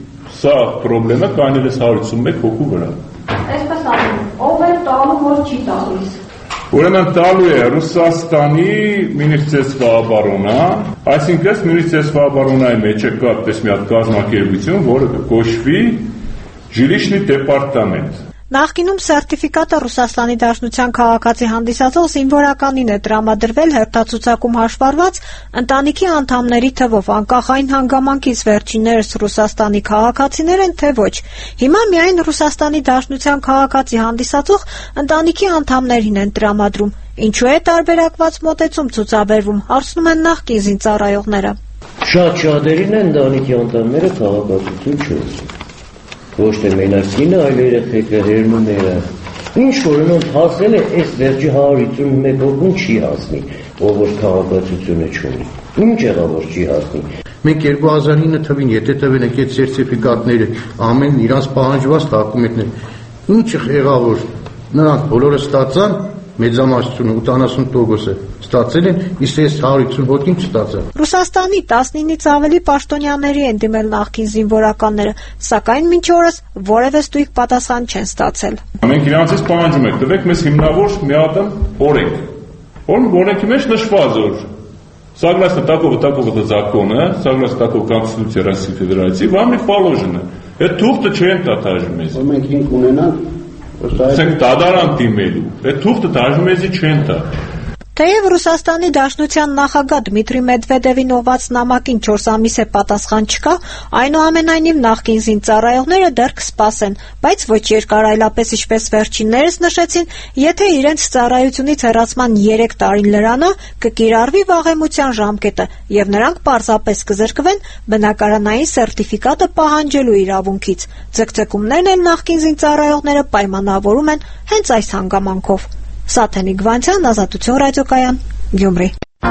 սա խնդրեմը կանել է հարյուր հիսունմեկ հոգու վրա։ Այսպես ասեմ, ով է տալու, որ չի տալիս։ Ուրեմն տալու է Ռուսաստանի Մինիստրիա обороны, այսինքն Մինիստրիա обороны-ի մեջ կա այդպես մի հատ կազմակերպություն, որը կոչվի Жилищный департамент։ Նախկինում սերտիֆիկատը Ռուսաստանի Դաշնության քաղաքացի հանդիսացող զինվորականին է տրամադրվել հերթացուցակում հաշվառված ընտանիքի անդամների թվով, անկախ այն հանգամանքից վերջիններս Ռուսաստանի քաղաքացիներ են, թե ոչ։ Հիմա միայն Ռուսաստանի Դաշնության քաղաքացի հանդիսացող ընտանիքի անդամներին են տրամադրում։ Ինչու է տարբերակված մոտեցում ցուցաբերվում, հարցնում են նախկին զինծառայողները։ Շատ շատերին են ընտանիքի անդամները քաղաքացիություն չունեն։ ոչ թե մենակ կինը, այլ երեխեքը, հերնուները։ Ինչ որ նոն հասել է, այս վերջի հարյուր հիսունմեկ հոգուն չի հասնի, ով որ քաղաքացիությունը չունի։ Ինչ եղավ որ չի հասնի։ Մենք երկու հազար ինը թվին, եթե տվեն այդ սերտիֆիկատները, ամեն իրանց պահանջված դոկումենտներ, ինչ եղավ որ նրանք բոլորը ստացան, մեծամասնությունը ութանասուն տոկոսը ստացել են, իսկ այս հարյուր հիսուն հոգին չստացան։ Ռուսաստանի տասնինից ավելի պաշտոնյաների են դիմել նախկին զինվորականները, սակայն մինչ օրս որևէ ստույգ պատասխան չեն ստացել։ Մենք իրանցից պահանջում ենք, տվեք մեզ հիմնավոր մի հատ օրենք, որ օրենքի մեջ նշված որ согласно такого такого-то закона, согласно такого Конституции Российской Федерации, вам не положено. Это թուղթը չեն տատաժում մեզ։ Մենք ինք ունենանք Սենք տադարան դիմելու, այդ թուղթը դաշմեզի չեն տա։ Թեև Ռուսաստանի Դաշնության նախագահ Դմիտրի Մեդվեդևին ուղղված նամակին չորս ամիս է պատասխան չկա, այնուամենայնիվ նախկին զինծառայողները դեռ կսպասեն, բայց ոչ երկար այլապես ինչպես վերջիններս նշեցին, եթե իրենց ծառայությունից հեռացման երեք տարին լրանա, կկիրառվի վաղեմության ժամկետը, եւ նրանք պարզապես կզրկվեն բնակարանային սերտիֆիկատը պահանջելու իրավունքից։ Ձգձգումներն էլ նախկին զինծառայողները պայմանավորում են հենց այս հանգամանքով։ Սաթենիկ Վանցյան, Ազատություն ռադիոկայան, Գյումրի։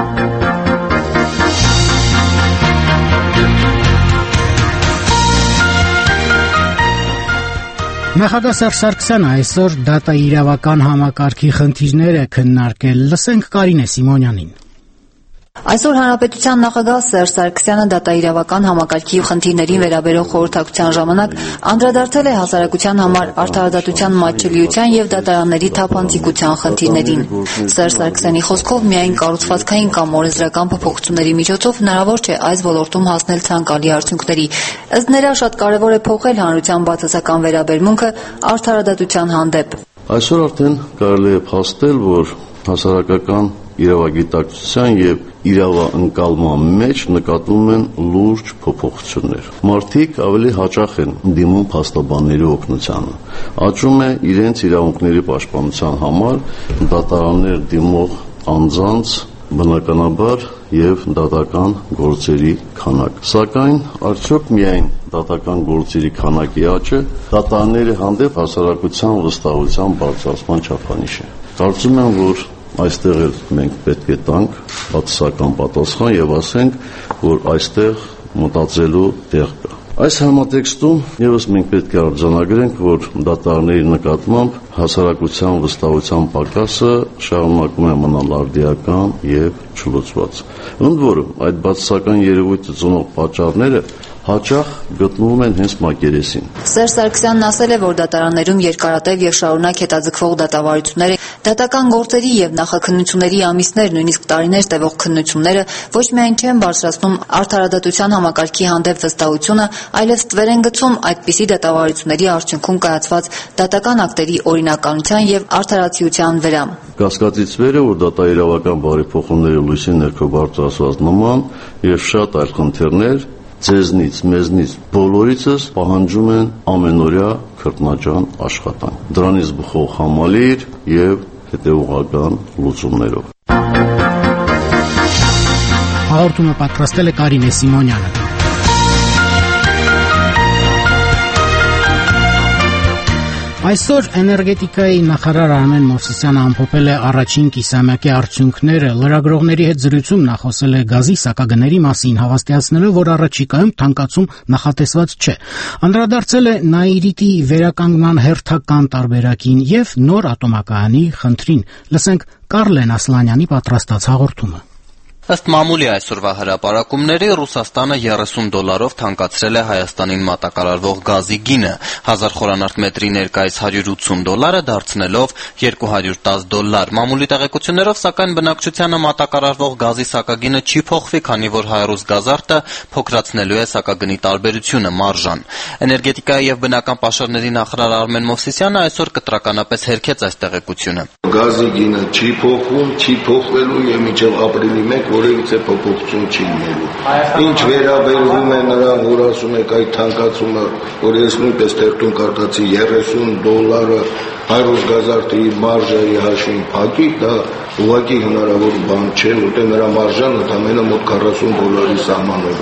Նախագահ Սերժ Սարգսյանը այսօր դատաիրավական համակարգի խնդիրները քննարկել։ Լսենք Կարինե Սիմոնյանին։ Այսօր Հանրապետության նախագահ Սերժ Սարգսյանը դատաիրավական համակարգի խնդիրներին վերաբերող խորհրդակցության ժամանակ անդրադարձել է հասարակության համար արդարադատության մատչելիության եւ դատարանների թափանցիկության խնդիրներին։ Սերժ Սարգսյանի խոսքով միայն կառուցվածքային կամ օրենսդրական փոփոխությունների միջոցով հնարավոր չէ այս ոլորտում հասնել ցանկալի արդյունքների։ Ըստ նրա շատ կարևոր է փոխել հանրության բացասական վերաբերմունքը արդարադատության հանդեպ։ Այսօր արդեն կարելի է փաստել, որ հասարակական իրավագիտակցության եւ իրավաընկալման մեջ նկատվում են լուրջ փոփոխություններ։ Մարդիկ ավելի հաճախ են դիմում փաստաբանների օգնությանը։ Աճում է իրենց իրավունքների պաշտպանության համար դատարաններ դիմող անձանց բնականաբար եւ դատական գործերի քանակ։ Սակայն արդյոք միայն դատական գործերի քանակի աճը դատարանների հանդեպ հասարակության վստահության բարձրացման չափանիշ է։ Կարծում եմ, որ այստեղ էլ մենք պետք է տանք բացասական պատասխան եւ ասենք, որ այստեղ մտածելու տեղ կա։ Այս համատեքստում եւս մենք պետք է արձանագրենք, որ դատարանների նկատմամբ հասարակության վստահության պակասը շարունակում է մնալ արդիական եւ չլուծված։ Ընդ որում, այդ բացասական երևույթը ծնող պատճառները հաճախ գտնվում են հենց մակերեսին։ Սերժ Սարգսյանն ասել է, որ դատարաններում երկարատև եւ շարունակ հետաձգվող դատավարությունները, դատական գործերի եւ նախաքննությունների ամիսներ, նույնիսկ տարիներ տևող քննությունները ոչ միայն չեն բարձրացնում արդարադատության համակարգի հանդեպ վստահությունը, այլև ստվեր են գցում այդպիսի դատավարությունների արդյունքում կայացված դատական ակտերի օրինականության եւ արդարացիության վրա։ Կասկածից վեր է, որ դատաիրավական բարեփոխումների լույսի ներքո բարձրացված նման եւ շատ այլ խնդիրներ ձեզնից, մեզնից, բոլորիցս պահանջում են ամենօրյա քրտնաջան աշխատանք։ Դրանից բխող համալիր եւ հետեւողական լուծումներով։ Հաղորդումը պատրաստել է Կարինե Սիմոնյանը։ Այսօր էներգետիկայի նախարար Արմեն Մովսիսյանը ամփոփել է առաջին կիսամյակի արդյունքները, լրագրողների հետ զրույցում նա խոսել է գազի սակագների մասին, հավաստիացնելով, որ առաջիկայում թանկացում նախատեսված չէ։ Անդրադարձել է Նաիրիտի վերականգնման հերթական տարբերակին եւ նոր ատոմակայանի խնդրին։ Լսենք Կարլեն Ասլանյանի պատրաստած հաղորդումը։ Ըստ մամուլի այսօրվա հրապարակումների Ռուսաստանը երեսուն դոլարով թանկացրել է Հայաստանին մատակարարվող գազի գինը, հազար խորանարդ մետրի ներկայիս հարյուր ութսուն դոլարը դարձնելով երկու հարյուր տասը դոլար։ Մամուլի տեղեկություններով, սակայն բնակչությանը մատակարարվող գազի սակագինը չի փոխվի, քանի որ հայ-ռուս գազարտը փոքրացնելու է սակագնի տարբերությունը մարժան։ Էներգետիկայի եւ բնական պաշարների նախարար Արմեն Մովսիսյանը այսօր կտրականապես հերքեց այս տեղեկությունը։ Գազի գինը չի փոխվում, չի փոխվելու եւ մինչեւ ապրիլի մեկը որևիցե փոփոխություն չի լինելու։ Ինչ վերաբերվում է նրան, որ ասում եք այդ թանկացումը, որ ես նույնպես թերթում կարդացի երեսուն դոլարը հայ-ռուս գազարտի մարժայի հաշվին փակի, դա ուղղակի հնարավոր բան չէ, որտեղ նրա մարժան ընդամենը մոտ քառասուն դոլարի սահմաններում է։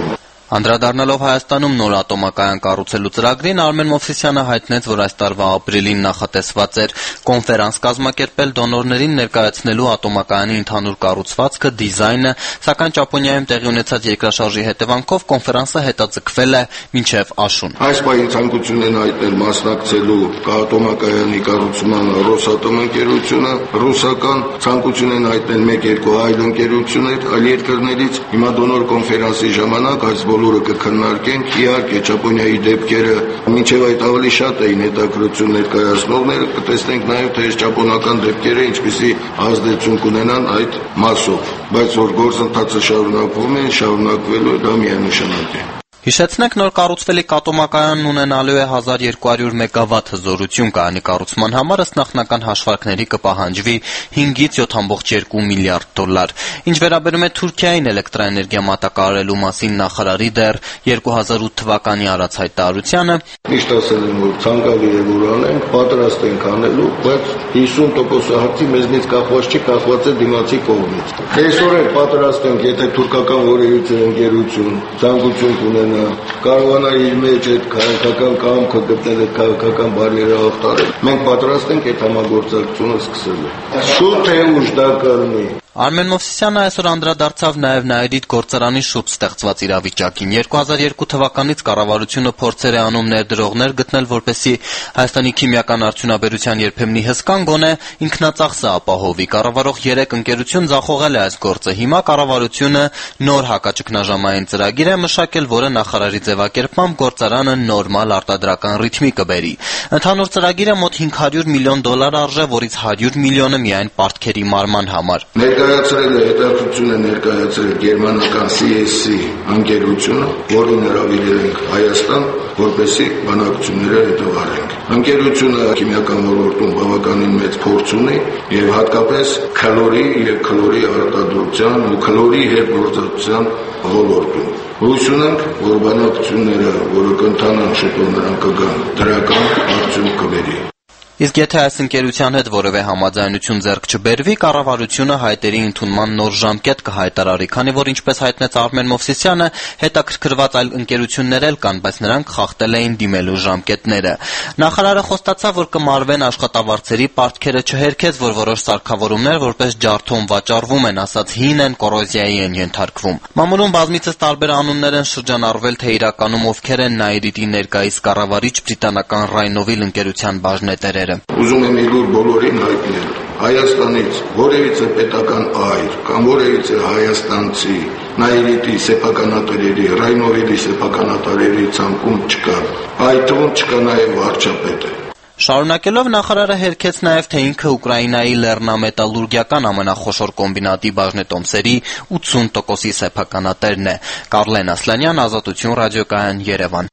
Անդրադառնալով Հայաստանում նոր ատոմակայան կառուցելու ծրագրին, Արմեն Մովսիսյանը հայտնեց, որ այս տարվա ապրիլին նախատեսված էր կոնֆերանս կազմակերպել դոնորներին ներկայացնելու ատոմակայանի ընդհանուր կառուցվածքը, դիզայնը, սակայն Ճապոնիայում տեղի ունեցած երկրաշարժի հետևանքով կոնֆերանսը հետաձգվել է մինչև աշուն։ Այս պահին ցանկություն են հայտնել մասնակցելու ատոմակայանի կառուցման Ռոսատոմ ընկերությունը, ռուսական, ցանկություն են հայտնել մեկ-երկու այլ ընկերություններ այլ երկրներից։ Հիմա դոնոր կոնֆերանսի ժամանակ այս բոլորը կքննարկենք, իհարկե Ճապոնիայի դեպքերը մինչև այդ ավելի շատ էին հետաքրություն ներկայացնողները, կտեսնենք նաև թե այս ճապոնական դեպքերը ինչպիսի ազդեցություն կունենան այդ մասով, բայց որ գործընթացը շարունակվում է, շարունակվելու է, դա միանշանակ է։ Հիշեցնենք, նոր կառուցվելիք ատոմակայանն ունենալու է հազար երկու հարյուր մեգավատ հզորություն, կայանի կառուցման համար ըստ նախնական հաշվարկների կպահանջվի հինգից յոթ կόμμα երկու միլիարդ դոլար։ Ինչ վերաբերում է Թուրքիային էլեկտրաէներգիա մատակարարելու մասին նախարարի դեռ երկու հազար ութ թվականի արած հայտարարությանը, միշտ ասել եմ, որ ցանկալի է որ անենք, պատրաստ ենք անելու, բայց հիսուն տոկոս հարցի մեզնից կախված չի, կախված է դիմացի կողմից։ Այսօր էլ պատրաստ ենք, եթե թուրքական որևիցե ընկերություն ցանկություն կունենա կարողանա իր մեջ այդ քաղաքական կամքը գտնել, այդ քաղաքական բարերը հաղթարել, մենք պատրաստ ենք այդ համագործակցությունը սկսելու։ Շուտ է ուշ դա կլինի։ Արմեն Մովսիսյանը այսօր անդրադարձավ նաև Նաիրիտ գործարանի շուրջ ստեղծված իրավիճակին։ երկու հազար երկու թվականից կառավարությունը փորձեր է անում ներդրողներ գտնել, որպեսզի Հայաստանի քիմիական արդյունաբերության երբեմնի հսկան գոնե ինքնածախսը ապահովի։ Կառավարող երեք ընկերություն ձախողել է այս գործը։ Հիմա կառավարությունը նոր հակաճգնաժամային ծրագիր է մշակել, որը նախարարի ձևակերպմամբ գործարանը նորմալ արտադրական ռիթմի կբերի։ Ընդհանուր ծրագիրը մոտ հինգ հարյուր միլիոն դոլար արժե, որից հարյուր միլիոնը միայն պարտքերի մարման համար։ Ներկայացրել է հետաքրություն է ներկայացրել գերմանական C S C ընկերությունը, որին հրավիրել ենք Հայաստան, որպեսզի բանակցությունները հետևարենք։ Ընկերությունը քիմիական ոլորտում բավականին մեծ փորձ ունի եւ հատկապես քլորի եւ քլորի արտադրության ու քլորի հետ գործածության ոլորտում։ Հույս ունենք, որ բանակցությունները, որը կընթանան շուտով նրանք կգան, դրական արդյունք կբերի։ Իսկ եթե այս ընկերության հետ որևէ համաձայնություն ձեռք չբերվի, կառավարությունը հայտերի ընդունման նոր ժամկետ կհայտարարի, քանի որ ինչպես հայտնեց Արմեն Մովսիսյանը, հետաքրքրված այլ ընկերություններ էլ կան, բայց նրանք խախտել էին դիմելու ժամկետները։ Նախարարը խոստացավ, որ կմարվեն աշխատավարձերի պարտքերը, չհերքեց, որ որոշ սարքավորումներ որպես ջարդում վաճառվում են, ասած հին են, կոռոզիայի են ենթարկվում։ Մամուլում բազմիցս տարբեր անուններ են շրջանառվել, թե իրականում ովքեր են Նաիրիտի ներկայիս կառավարիչ բրիտանական Rhinovill ընկերության բաժնետերերը։ Ուզում եմ իլուր բոլորին հայտնել, Հայաստանից որևիցե պետական այր կամ որևիցե հայաստանցի Նաիրիտի սեփականատերերի, Rhinovill-ի սեփականատերերի ցանկում չկա, այդ թվում չկա նաև վարչապետը։ Շարունակելով նախարարը հերքեց նաև, թե ինքը Ուկրաինայի լեռնամետալուրգիական ամենախոշոր կոմբինատի բաժնետոմսերի ութսուն տոկոսի սեփականատերն է։ Կարլեն Ասլանյան, Ազատություն ռադիոկայան, Երևան։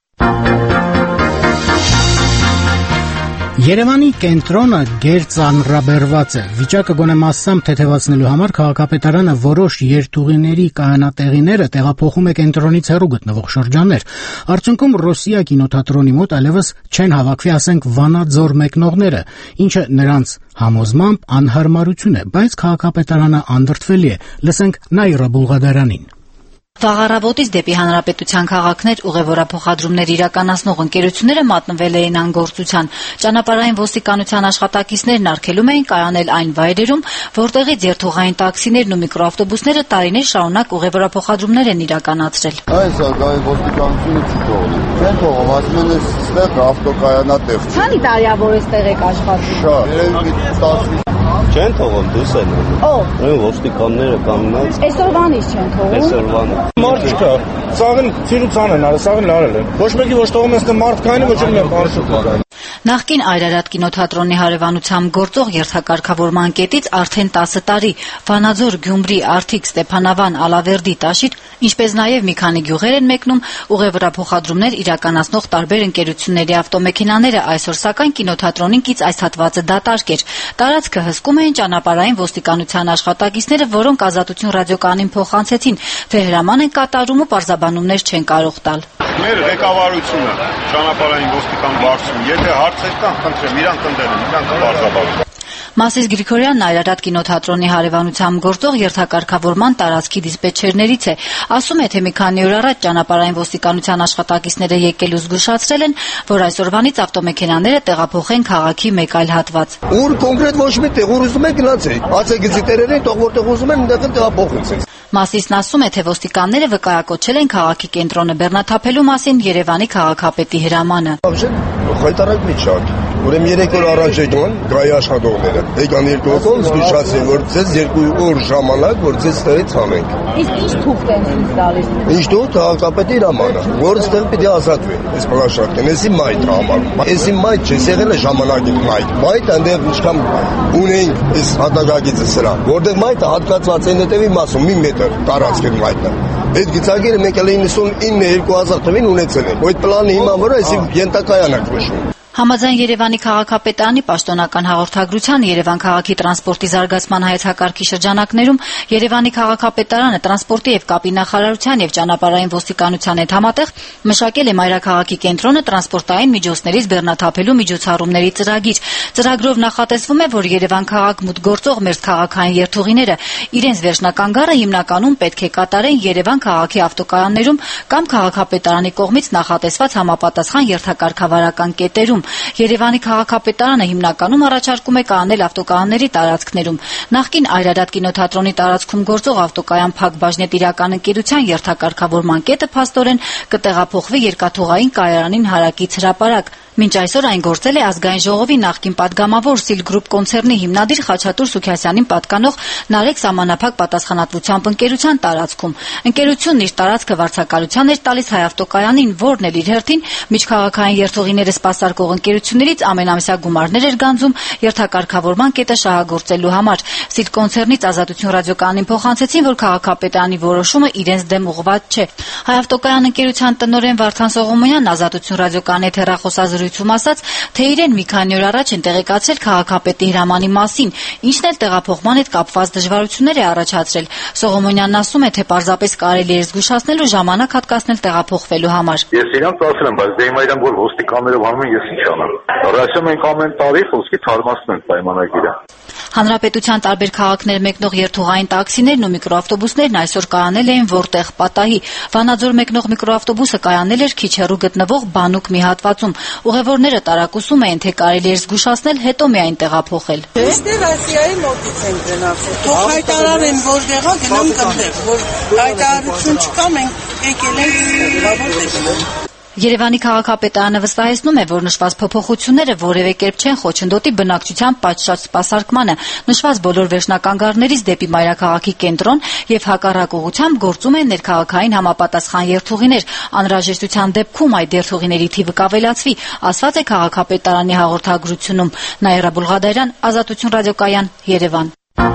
Երևանի կենտրոնը գերծանրաբերված է։ Վիճակը գոնե մասամբ թեթևացնելու համար քաղաքապետարանը որոշ երթուղիների կայանատեղիները տեղափոխում է կենտրոնից հեռու գտնվող շրջաններ։ Արդյունքում Ռոսիա կինոթատրոնի մոտ այլևս չեն հավաքվի, ասենք, Վանաձոր մեկնողները, ինչը նրանց համոզմամբ անհարմարություն է, բայց քաղաքապետարանը անդրդվելի է։ Լսենք Նաիրա Բուլղադարանին։ Վաղ առավոտից դեպի հանրապետության քաղաքներ ուղևորափոխադրումներ իրականացնող ընկերությունները մատնվել էին անգործության։ Ճանապարհային ոստիկանության աշխատակիցներն արգելում էին կայանել այն վայրերում, որտեղից երթուղային տաքսիներն ու միկրոավտոբուսները տարիներ շարունակ ուղևորափոխադրումներ են իրականացրել։ Այս արգայել ոստիկանությունը չի թողնում։ Չեն թողում, ասում են այստեղ ավտոկայանատեղ չի։ Քանի տարի է որ այստեղ եք աշխատում։ Շատ, երևի տասը չեն թողում, դուս են։ Ո՞վ։ Այն ոստիկանները կանգնած։ Այսօրվանից չեն թողում։ Այսօրվանը։ Մարդ չկա։ Սաղին ցիրուցան են արել, սաղին լարել են։ Ոչ մեկի ոչ թողում են մարդ կայանի, ոչ էլ մի բան։ Նախկին Այրարատ կինոթատրոնի հարևանությամբ գործող երթակարգավորման կետից արդեն տասը տարի Վանաձոր, Գյումրի, Արթիկ, Ստեփանավան, Ալավերդի, Տաշիր, ինչպես նաև մի քանի գյուղեր են մեկնում ուղևորափոխադրումներ իրականացնող տարբեր ընկերությունների ավտոմեքենաները, այսօր սակայն կինոթատրոնին կից այս հատվածը դատարկ էր։ Տարածքը հսկում էին ճանապարհային ոստիկանության աշխատակիցները, որոնք Ազատություն ռադիոկայանին փոխանցեցին, թե հրաման են կատարում ու պարզաբանումներ չեն կարող տալ։ Մեր ղեկավարությունը ճանապարհային ոստիկան բարձրում, եթե հարցեր կան, խնդրեմ, իրանք ընդդեմ են, իրանք կբարձրաբանեն։ Մասիս Գրիգորյանն Այրարատ կինոթատրոնի հարևանությամբ գործող երթակարգավորման տարածքի դիսպետչերներից է։ Ասում է, թե մի քանի օր առաջ ճանապարհային ոստիկանության աշխատակիցները եկել ու զգուշացրել են, որ այսօրվանից ավտոմեքենաները տեղափոխեն քաղաքի մեկ այլ հատված։ Ուր կոնկրետ ոչ մի տեղ ուր ուզում եք գնացեք։ Ացե գծի տերերին թող որտեղ ուզում են այնտեղ տեղափոխեցեք։ Մասիսն ասում է, թե ոստիկանները վկայակոչել են քաղաքի կենտրոնը բեռնաթափելու մասին Երևանի քաղաքապետի հրամանը։ Խայտարակ մի չար։ Ուրեմն երեք օր առաջ եկան գայի աշխատողները։ Եկան երկու օր զգուշացին, որ ձեզ երկու օր ժամանակ, որ ձեզ ստեղից հանենք։ Իսկ ինչ թուղթ են ցույց տալիս։ Ինչ թուղթ քաղաքապետի հրամանը, որ ստեղ պիտի ազատվի։ Այս պլաշակն էսի մայթ համարում։ Էսի մայթ չէ, եղել է ժամանակի մայթ։ Մայթ այնտեղ ինչքան ունենք այս հատակագիծը սրա, որտեղ մայթը հատկացված է հետևի մասում մի մետր տարածք է մայթը։ Այդ գծագիրը մեկ էլ իննսունինը երկու հազար թվականին ունեցել է։ Այդ պլանի հիմա որ էսի ենթակայան է քշում։ Համաձայն Երևանի քաղաքապետարանի պաշտոնական հաղորդագրության Երևան քաղաքի տրանսպորտի զարգացման հայեցակարգի շրջանակներում Երևանի քաղաքապետարանը տրանսպորտի եւ կապի նախարարության եւ ճանապարհային ոստիկանության հետ համատեղ մշակել է մայրաքաղաքի կենտրոնը տրանսպորտային միջոցներից բեռնաթափելու միջոցառումների ծրագիր։ Ծրագրով նախատեսվում է, որ Երևան քաղաք մուտք գործող մեր քաղաքային երթուղիները իրենց վերջնական գարը հիմնականում պետք է կատարեն Երևան քաղաքի ավտոկայաններում կամ քաղաքապետարանի կողմից նախատեսված համապատասխան երթակարգավարական կետերում։ Երևանի քաղաքապետարանը հիմնականում առաջարկում է կանել ավտոկայանների տարածքներում։ Նախկին Այրարատ կինոթատրոնի տարածքում գործող ավտոկայան Փակ բաժնետիրական ընկերության երթակարգավորման կետը փաստորեն կտեղափոխվի երկաթուղային կայարանին հարակից հրապարակ։ Մինչ այսօր այն գործել է ազգային ժողովի նախկին падգամավոր Սիլ գրուպ կոնցեռնի հիմնադիր Խաչատուր Սուքիասյանին պատկանող Նարեկ սահմանափակ պատասխանատվությամբ ընկերության տարածքում։ Ընկերությունն իր տարածքը վարձակալության էր տալիս Հայ ավտոկայանին, որն էլ իր հերթին միջքաղաքային երթուղիները սպասարկող ընկերություններից ամենամսյա գումարներ էր գանձում երթակարգավորման կետը շահագործելու համար։ Սիլ կոնցեռնից Ազատություն ռադիոկայանին փոխանցեցին, որ քաղաքապետարանի որոշումը իրենց դեմ ուղղված չէ։ Հայ ավտոկայան ընկերության տնօրեն Վարդան Սողոմոնյանն Ազատություն ռադիոկայանի հետ հեռախոսազրույցում ասաց, թե իրեն մի քանի օր առաջ են տեղեկացրել քաղաքապետի հրամանի մասին, ինչն էլ տեղափոխման հետ կապված դժվարություններ է առաջացրել։ Սողոմոնյանն ասում է, թե պարզապես կարելի է զգուշացնել ու ժամանակ հատկացնել տեղափոխվելու համար։ Ես իրանց ասել եմ, բայց դե հիմա իրանք որ ոստիկանները բանում են, ես ինչ անեմ։ Ռասիա մենք ամեն տարի խոսքի թարմացնում ենք պայմանագիրը։ Հանրապետության տարբեր քաղաքներ մեկնող երթուղային տաքսիներն ու միկրոավտոբուսներն այսօր կայանել էին որտեղ պատահի։ Վանաձոր մեկնող միկրոավտոբուսը կայանել էր քիչ հեռու գտնվող Բանուկ մի հատվածում։ Ուղևորները տարակուսում էին, թե կարելի էր զգուշացնել, հետո միայն տեղափոխել։ Այստեղ Ռասիայի մոտից են գնացել։ Թող հայտարարեն որտեղ է գնում կտեղ, որ հայտարարություն չկա, մենք եկել ենք որտեղ։ Երևանի քաղաքապետարանը վստահեցնում է, որ նշված փոփոխությունները որևէ կերպ չեն խոչընդոտի բնակչության պատշաճ սպասարկմանը։ Նշված բոլոր վերջնական գարներից դեպի մայրաքաղաքի կենտրոն եւ հակառակ ուղղությամբ գործում են ներքաղաքային համապատասխան երթուղիներ։ Անհրաժեշտության դեպքում այդ երթուղիների թիվը կավելացվի, ասված է քաղաքապետարանի հաղորդագրությունում։ Նաիրա Բուլղադարյան, Ազատություն ռադիոկայան, Երևան։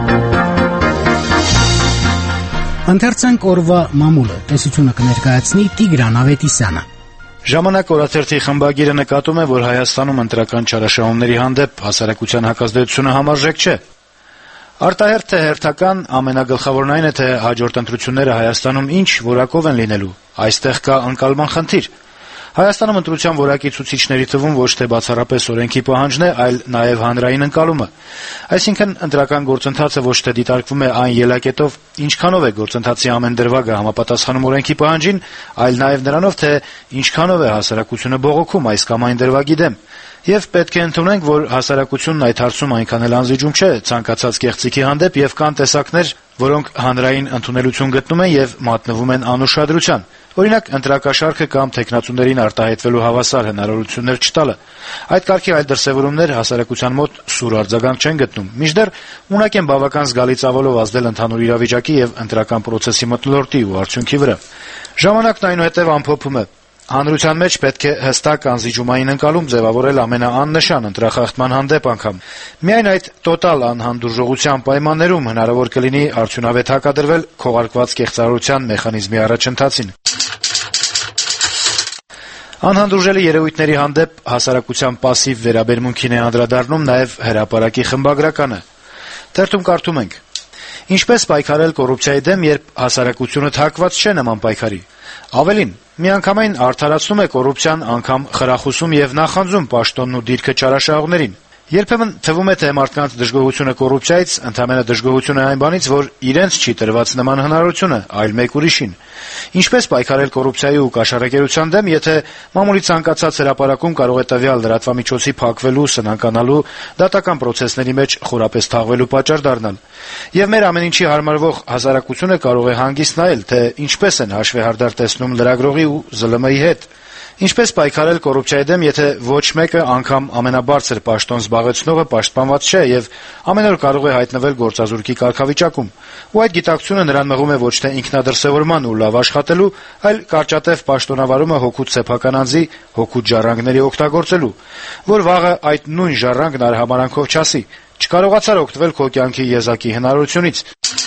Ընթերցենք օրվա մամուլը, տեսությունը կներկայացնի Տիգրան Ավետիսյանը։ Ժամանակ օրաթերթի խմբագիրը նկատում է, որ Հայաստանում ընտրական չարաշահումների հանդեպ հասարակության հակազդեցությունը համարժեք չէ։ Արտահերթ թե հերթական, ամենագլխավորն այն է, թե հաջորդ ընտրությունները Հայաստանում ինչ որակով են լինելու։ Այստեղ կա ընկալման խնդիր։ Հայաստանում ընտրության որակի ցուցիչների թվում ոչ թե բացառապես օրենքի պահանջն է, այլ նաև հանրային ընկալումը։ Այսինքն ընտրական գործընթացը ոչ թե դիտարկվում է այն ելակետով, ինչքանով է գործընթացի ամեն դրվագը համապատասխանում օրենքի պահանջին, այլ նաև նրանով, թե ինչքանով է հասարակությունը բողոքում այս կամ այն դրվագի դեմ։ Եվ պետք է ընդունենք, որ հասարակությունն այդ հարցում այնքան էլ անզիջում չէ ցանկացած կեղծիքի հանդեպ եւ կան տեսակներ, որոնք հանրային ընդունելություն գտնում են եւ մատնվում են անուշադրության։ Օրինակ, ընտրակաշառքը կամ տեխնացուներին արտահայտվելու հավասար հնարավորություններ չտալը։ Այդ կարգի այլ դրսևորումներ հասարակության մոտ սուր արձագանք չեն գտնում։ Մինչդեռ ունակ են բավական զգալի ծավալով ազդել ընդհանուր իրավիճակի եւ ընտրական պրոցեսի մթնոլորտի ու արդյունքի վրա։ Ժամանակն այնուհետեւ ամփոփում է։ Հանրության մեջ պետք է հստակ անզիջումային ընկալում ձևավորել ամենաաննշան ընտրախախտման հանդեպ անգամ։ Միայն այդ տոտալ անհանդուրժողության պայմաններում հնարավոր կլինի արդյունավետ հակադրվել քողարկված կեղծարարության մեխանիզմի առաջընթացին։ Անհանդուրժելի երևույթների հանդեպ հասարակության պասիվ վերաբերմունքին է անդրադառնում նաև հրապարակի խմբագրականը։ Թերթում կարդում ենք. Ինչպես պայքարել կոռուպցիայի դեմ, երբ հասարակությունը թակված չէ նման պայքարի։ Ավելին, միանգամայն արդարացնում է կոռուպցիան, անգամ խրախուսում եւ նախանձում պաշտոնն ու դիրքը չարաշահողներին։ Երբեմն թվում է, թե մարդկանց դժգոհությունը կոռուպցիայից ընդհանրապես դժգոհություն է այն բանից, որ իրենց չի տրված նման հնարավորությունը, այլ մեկ ուրիշին։ Ինչպես պայքարել կոռուպցիայի ու կաշառակերության դեմ, եթե մամուլի ցանկացած հրապարակում կարող է տվյալ լրատվամիջոցի փակվելու, սնանկանալու, դատական process-ների մեջ խորապես թաղվելու պատճառ դառնալ։ Եվ մեր ամեն ինչի հարմարվող հասարակությունը կարող է հանգիստ նայել, թե ինչպես են հաշվեհարդար տեսնում լրագրողի ու զլ մ-ի հետ։ Ինչպես պայքարել կոռուպցիայի դեմ, եթե ոչ մեկը, անգամ ամենաբարձր պաշտոն զբաղեցնողը պաշտպանված չէ եւ ամեն օր կարող է հայտնվել գործազուրկի կարգավիճակում։ Ու այդ գիտակցությունը նրան մղում է ոչ թե ինքնադրսևորման ու լավ աշխատելու, այլ կարճատև պաշտոնավարումը հոգուց սեփական անձի, հոգուց ժառանգների օգտագործելու, որ վաղը այդ նույն ժառանգն արհամարանքով չասի. «Չկարողացար օգտվել քո կյանքի եզակի հնարավորությունից»։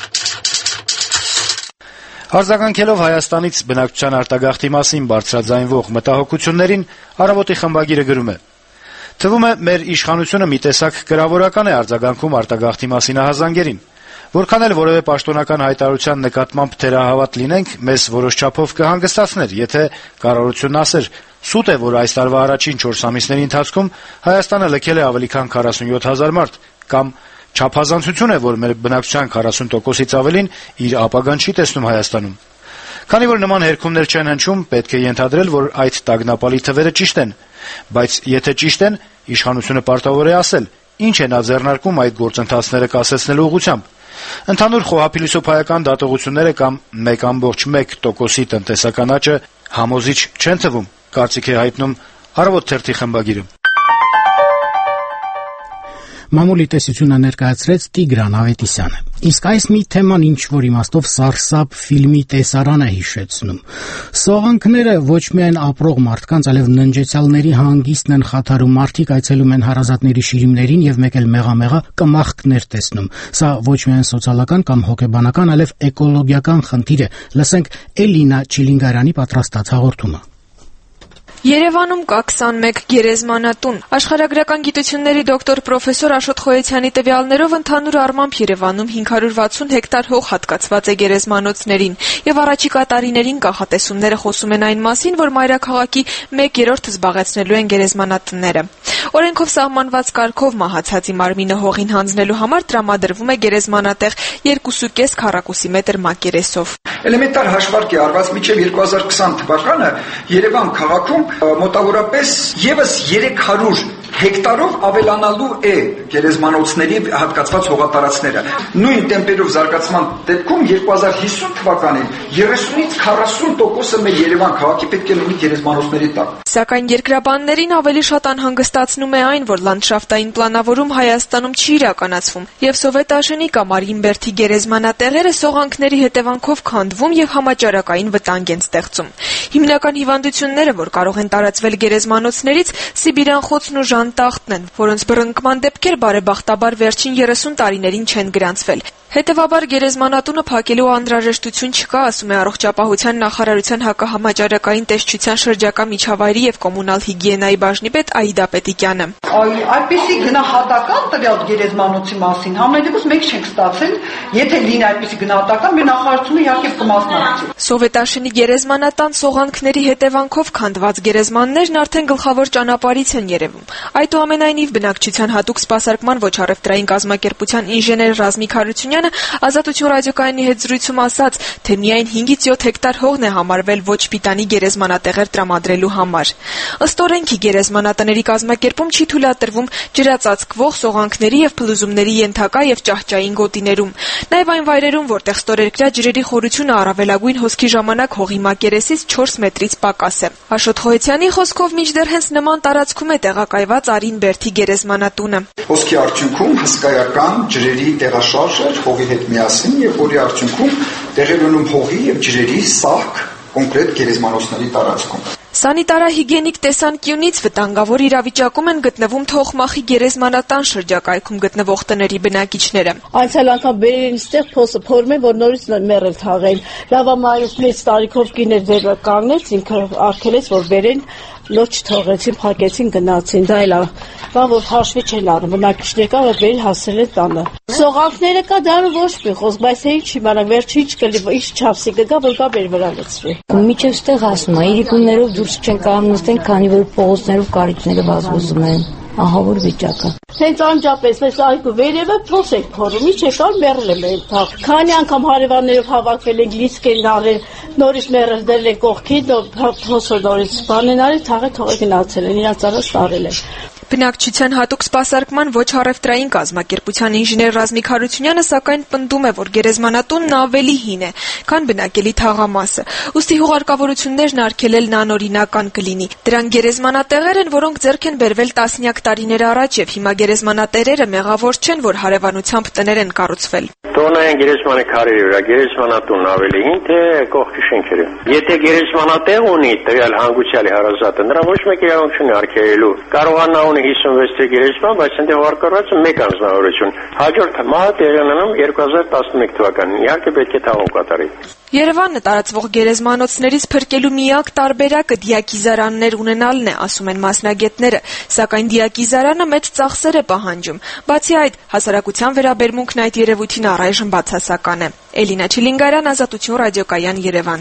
Արձագանքելով Հայաստանից բնակչության արտագաղթի մասին բարձրաձայնվող մտահոգություններին, Առավոտի խմբագիրը գրում է. «Թվում է, մեր իշխանությունը մի տեսակ կրավորական է արձագանքում արտագաղթի մասին ահազանգերին։ Որքան էլ որևէ պաշտոնական հայտարարության նկատմամբ թերահավատ լինենք, մեզ որոշ չափով կհանգստացներ, եթե կառավարությունն ասեր. սուտ է, որ այս տարվա առաջին չորս ամիսների ընթացքում Հայաստանը լքել է ավելի քան քառասունյոթ հազար մարդ, կամ չափազանցություն է, որ մեր բնակչության քառասուն տոկոսից ավելին իր ապագան չի տեսնում Հայաստանում։ Քանի որ նման հերքումներ չեն հնչում, պետք է ենթադրել, որ այդ տագնապալի թվերը ճիշտ են, բայց եթե ճիշտ են, իշխանությունը պարտավոր է ասել, ինչ է նա ձեռնարկում այդ գործընթացները կասեցնելու ուղղությամբ։ Ընդհանուր խոհափիլիսոփայական դատողությունները կամ մեկ կόμma մեկ տոկոսի տնտեսական աճը համոզիչ չեն թվում», կարծիք է հայտնում Առավոտ թերթի խմբագիրը։ Մամուլի տեսությունը ներկայացրեց Տիգրան Ավետիսյանը։ Իսկ այս մի թեման ինչ-որ իմաստով սարսափ ֆիլմի տեսարան է հիշեցնում։ Սողանքները ոչ միայն ապրող մարդկանց, այլև ննջեցյալների հանգիստն են խաթարում, մարդիկ այցելում են հարազատների շիրիմներին եւ մեկ էլ մեղամեղա կմախքներ տեսնում։ Սա ոչ միայն սոցիալական կամ հոգեբանական, այլև էկոլոգիական խնդիր է։ Լսենք Էլինա Չիլինգարյանի պատրաստած հաղորդումը։ Երևանում կա քսանմեկ գերեզմանատուն։ Աշխարհագրական գիտությունների դոկտոր պրոֆեսոր Աշոտ Խոյեցյանի տվյալներով ընդհանուր առմամբ Երևանում հինգ հարյուր վաթսուն հեկտար հող հատկացված է գերեզմանոցներին, եւ առաջիկա տարիներին կանխատեսումները խոսում են այն մասին, որ մայրաքաղաքի մեկ երրորդը զբաղեցնելու են գերեզմանատները։ Օրենքով սահմանված կարգով մահացածի մարմինը հողին հանձնելու համար տրամադրվում է գերեզմանատեղ երկու կես քառակուսի մետր մակերեսով։ Էլեմենտար հաշվարկ է արված մինչև երկու հազար քսան թվականը Երևան քաղաքում մոտավորապես եւս երեք հարյուր հեկտարով ավելանալու է գերեզմանոցների հատկացված հողատարածքները։ Նույն տեմպերով զարգացման դեպքում երկու հազար հիսուն թվականին երեսունից քառասուն տոկոսը մեր Երևան քաղաքի պետք է լինի գերեզմանոցների տակ։ Սակայն երկրաբաններին ավելի շատ անհանգստացնում է այն, որ լանդշաֆտային պլանավորում Հայաստանում չի իրականացվում, եւ Սովետաշենի կամ Արինբերդի գերեզմանատեղերը սողանքների հետևանքով քանդվում եւ համաճարակային վտանգ են ստեղծում։ Հիմնական հիվանդությունները, որ կարող են տարածվել գերեզմանոցներից, սիբիրյան խոցն ու ժանտախտն են, որոնց բռնկման դեպքեր բարեբախտաբար վերջին երեսուն տարիներին չեն գրանցվել։ Հետևաբար գերեզմանատունը փակելու անհրաժեշտություն չկա, ասում է Առողջապահության նախարարության հակահամաճարակային տեսչության շրջակա միջավայրի եւ կոմունալ հիգիենայի բաժնի պետ Աիդա Պետիկյանը։ Այդպիսի գնահատական տվյալ գերեզմանոցի մասին համենայնիվս մենք չենք ստացել, եթե լինի այդպիսի գնահատական, մեր նախարարությունը իհարկե կմասնակցի։ Սովետաշենի գերեզմանատան սողանքների հետևանքով քանդված գերեզմաններն արդեն գլխավոր ճանապարհից են երևում։ Այդուամենայնիվ բնակչության հատուկ սպասարկման ոչ առևտրային կազմակերպության ինժեներ Ռազմիկ Հարությունյանը Ազատություն ռադիոկայանի հետ զրույցում ասաց, թե միայն հինգից յոթ հեկտար հողն է համարվել ոչ պիտանի գերեզմանատեղեր տրամադրելու համար։ Ըստ օրենքի գերեզմանատների կազմակերպում չի թույլատրվում ջրածածկվող սողանքների եւ փլուզումների ենթակա եւ ճահճային գոտիներում, նաեւ այն վայրերում, որտեղ ստորերկրյա ջրերի խորությունը առավելագույն հոսքի ժամանակ հողի մակերեսից չորս մետրից պակաս է։ Աշոտ Խոյեցյանի խոսքով մինչդեռ հենց նման տարածքում է տեղակայված Արինբերդի գերեզմանատունը։ Հոսքի արդյունքում հսկայական ջրերի տեղաշարժ հողի հետ միասին եւ որի արդյունքում տեղի ունենում հողի եւ ջրերի սահք կոնկրետ գերեզմանոցների տարածքում։ Սանիտարահիգիենիկ տեսանկյունից վտանգավոր իրավիճակում են գտնվում Թոխմախի գերեզմանատան շրջակայքում գտնվող տների բնակիչները։ Անցյալ անգամ բերել են ստեղ փոսը փորմեն, որ նորից մեռել թաղեն։ Լավամայից մեծ տարիքով կիներ դեր կանգնեց, ինքը արգելեց, որ բերեն, նոր չթողեցին, փակեցին, գնացին։ Դա էլ բան, որ հաշվի չեն առնում, բնակիչներ կա, որ բերել հասել են տանը։ Սողանքները կա, դա ոչ մի խոսք, բայց թե ինչ իմանամ, վերջի ինչ կլինի, ինչ չափսի կգա, որ կա բեր վրա լցվի։ Միջև ստեղ ասում է, իրիկուններով դուրս չեն կարող նստեն, քանի որ փողոցներով կարիճները վազվզում են։ ահավոր վիճակը։ Հենց անջապես այս այգու վերևը փոս եք փորում, ինչ եկալ մեռել եմ այդ թաղ։ Քանի անգամ հարևաններով հավաքվել ենք, լիսկ են արել, նորից մեռել դրել են կողքի, փոսը նորից բանեն արել, թաղը թողը գնացել են, իրաց արած տարել են։ Բնակչության հատուկ սպասարկման ոչ առևտրային կազմակերպության ինժեներ Ռազմիկ Հարությունյանը սակայն պնդում է, որ գերեզմանատունն ավելի հին է, քան բնակելի թաղամասը, ուստի հուղարկավորություններն արգելելն անօրինական կլինի։ Դրանք գերեզմանատեղեր են, որոնք ձեռք են բերվել տասնյակ տարիներ առաջ, եւ հիմա գերեզմանատերերը մեղավոր չեն, որ հարևանությամբ տներ են կառուցվել։ Տոնային գերեզմանի քարերի վրա գերեզմանատունն ավելի հին թե կողքի շենքերը։ Եթե գերեզմանատեղ ունի տվյալ հանգուցյալի հարազատը, նրա ոչ մեկ իրավունք չունի արգելելու։ Կարողանա ունի հիսունվեց գերեզման, բայց այնտեղ վարկառած մեկ անձնավորություն։ Հաջորդ մահը տեղի ունենում երկու հազար տասնմեկ թվականին։ Իհարկե պետք է թաղում կատարի։ Երևանը տարածվող գերեզմանոցներից փրկելու միակ տարբերակը դիակիզարաններ ունենալն է, ասում են մասնագետները, սակայն դիակիզարանը մեծ ծախսեր է պահանջում։ Բացի այդ, հասարակության վերաբերմունքն այդ երևույթին առայժմ բացասական է։ Էլինա Չիլինգարյան, Ազատություն ռադիոկայան, Երևան։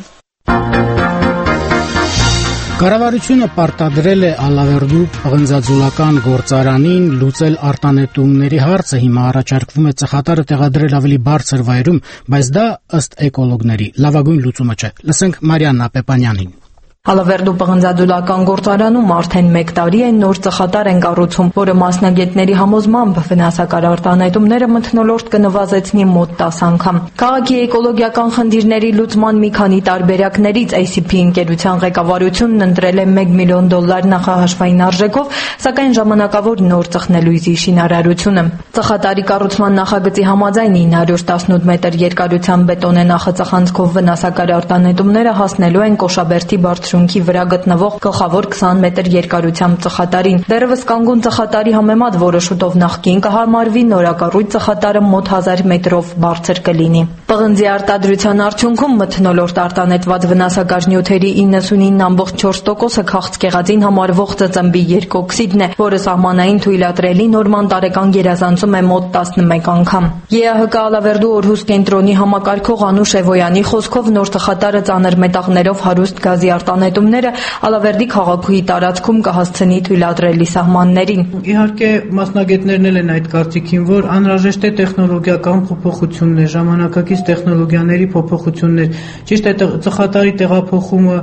Կառավարությունը պարտադրել է Ալավերդու պղնձաձուլական գործարանին լուծել արտանետումների հարցը, հիմա առաջարկվում է ծխատարը տեղադրել ավելի բարձր վայրում, բայց դա ըստ էկոլոգների լավագույն լուծումը չէ։ Լսենք Մարիաննա Պեպանյանին։ Ալավերդու պղնձաձուլական գործարանում արդեն մեկ տարի է նոր ծխատար են կառուցում, որը մասնագետների համոզմամբ վնասակար արտանետումները մթնոլորտ կնվազեցնի մոտ տասը անգամ։ Քաղաքի էկոլոգիական խնդիրների լուծման մի քանի տարբերակներից A C P ընկերության ղեկավարությունն ընտրել է մեկ միլիոն դոլար նախահաշվային արժեքով, սակայն ժամանակավոր նոր ծխնելույզի շինարարությունը։ Ծխատարի կառուցման նախագծի համաձայն ինը հարյուր տասնութ մետր երկարության բետոնե նախածխանցքով վնասակար արտանետումները հասնելու են Կոշաբերդի բարձրունքի վրա գտնվող գլխավոր քսան մետր երկարությամբ ծխատարին։ Դեռևս կանգուն ծխատարի համեմատ, որը շուտով նախկին կհարմարվի, նորակառույց ծխատարը մոտ հազար մետրով բարձր կլինի։ Պղնձի արտադրության արդյունքում մթնոլորտ արտանետված վնասակար նյութերի իննսունինը ծիծաղ չորս տոկոսը քաղցկեղածին համարվող ծծմբի երկօքսիդն է, որը սահմանային թույլատրելի նորման տարեկան գերազանցում է մոտ տասնմեկ անգամ։ Է Ա Հ Կ Ալավերդու օրհուս կենտրոնի համակարգող Անուշ Էվոյանի խոսքով նոր ծխատարը ծանր մետաղներով հարուստ գազի արտանետումները Ալավերդի քաղաքի տարածքում կհասցնի թույլատրելի սահմաններին։ Իհարկե մասնագետներն էլ են այդ կարծիքին, որ անհրաժեշտ է տեխնոլոգիական փոփոխություններ, ժամանակակից տեխնոլոգիաների փոփոխություններ, ճիշտ է ծխատարի տեղափոխումը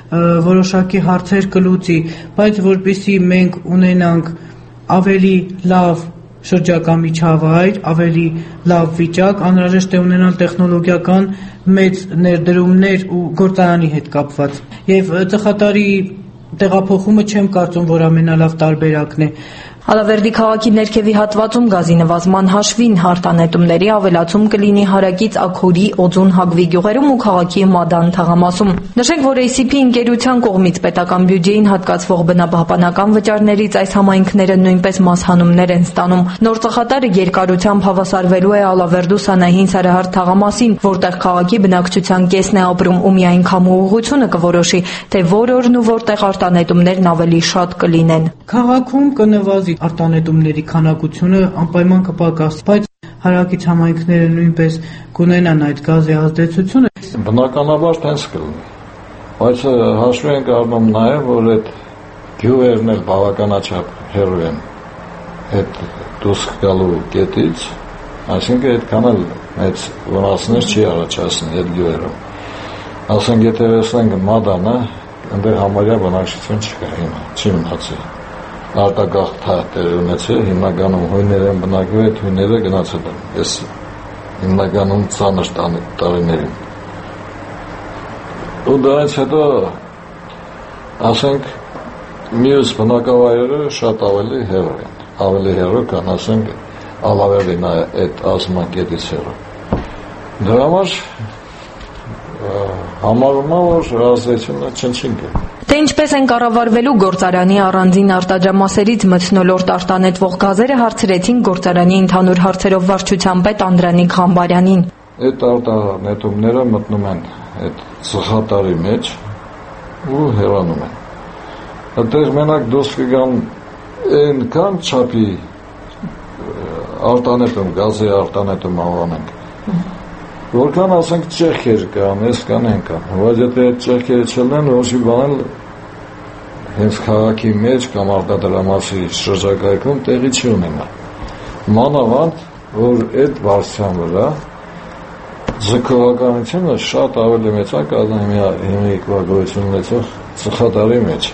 որոշակի հարցեր կլուծի, բայց որպեսզի մենք ունենանք ավելի լավ շրջակա միջավայր, ավելի լավ վիճակ, անհրաժեշտ է ունենալ տեխնոլոգիական մեծ ներդրումներ ու գործարանի հետ կապված։ Եվ ծխատարի տեղափոխումը չեմ կարծում, որ ամենալավ տարբերակն է։ Ալավերդի քաղաքի ներքևի հատվածում գազի նվազման հաշվին հարտանետումների ավելացում կլինի հարակից Աքորի, Օձուն, Հագվի գյուղերում ու քաղաքի Մադան թաղամասում։ Նշենք, որ A C P ընկերության կողմից պետական բյուջեին հատկացվող բնապահպանական վճարներից այս համայնքները նույնպես մասհանումներ են ստանում։ Նոր ծխատարը երկարությամբ հավասարվելու է Ալավերդու Սանահին Սարահար թաղամասին, որտեղ քաղաքի բնակչության կեսն է ապրում ու միայն քամու ուղղությունը կորոշի, թե որ օրն ու որտեղ արտանետումներն ավելի շատ կլինեն։ Քաղաքում կնվազի արտանետումների քանակությունը անպայման կպակասի, բայց հարակից համայնքները նույնպես կունենան այդ գազի ազդեցությունը։ Բնականաբար տենց կլինի, բայց հաշվի ենք առնում նաև, որ այդ գյուղերն էլ բավականաչափ հեռու են այդ դուրս գալու կետից, այսինքն այդքան էլ մեծ վնասներ չի առաջացնի այդ գյուղերում։ Ասենք եթե վերցնենք Մադանը, այնտեղ համարյա բնակչություն չկա հիմա, չի մնացել։ Արտագաղթ տեր ունեցել, հիմնականում հույներ են բնակվել, այդ հույները գնացել են, ես հիմնականում ծանր տարիներին։ Ու դրանից հետո, ասենք, մյուս բնակավայրերը շատ ավելի հեռու են, ավելի հեռու կան, ասենք, Ալավերդին այդ ազգակետից հեռու։ Դրա համար համարում է, որ ազդեցությունը չնչին կա։ Թե ինչպես են կառավարվելու գործարանի առանձին արտադրամասերից մթնոլորտ արտանետվող գազերը հարցրեցին գործարանի ընդհանուր հարցերով վարչության պետ Անդրանիկ Ղամբարյանին։ Այդ արտանետումները մտնում են այդ ծխատարի մեջ ու հեռանում են։ Այդտեղ մենակ դուրս կգան այնքան չափի արտանետում, գազի արտանետում անվանենք, որքան ասենք ճեղքեր կան, ես կան են կան, բայց եթե այդ ճեղքերը չլնեն, որոշի բանել հենց քաղաքի մեջ կամ արտադրամասի շրջակայքում տեղի չի ունենա։ Մանավանդ, որ այդ բարձրության վրա ձգողականությունը շատ ավելի մեծ է կազմում հիմիկվա գոյություն ունեցող ծխատարի մեջ։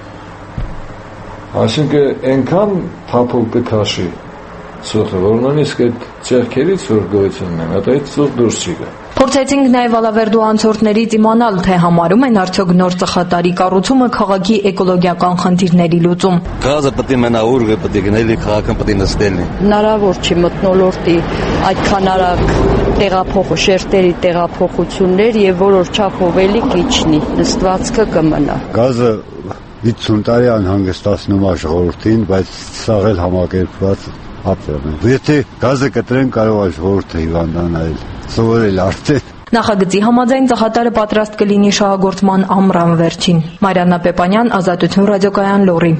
Այսինքն այնքան թափուկ կքաշի ծուխը, որ նույնիսկ այդ ճեղքերից որ գոյություն ունեն, այդ ծուխ դուրս չի գա։ Փորձեցինք նաև Ալավերդու անցորդներից իմանալ, թե համարում են արդյոք նոր ծխատարի կառուցումը քաղաքի էկոլոգիական խնդիրների լուծում։ Գազը պետք է մնա ուր պետք է գնալի քաղաքը պետք է նստելնի։ Հնարավոր չի մթնոլորտի այդքան արագ տեղափոխ շերտերի տեղափոխություններ եւ որոշ չափով էլի կիչնի, նստվածքը կմնա։ Գազը վաթսուն տարի անհանգստացնում է ժողովրդին, բայց սաղ էլ համակերպված ապրում է։ Եթե գազը կտրեն, կարող է ժողովուրդը հիվանդանալ, սովորել արդեն։ Նախագծի համաձայն ծխատարը պատրաստ կլինի շահագործման ամռան վերջին։ Մարիաննա Պեպանյան, Ազատություն ռադիոկայան, Լոռի։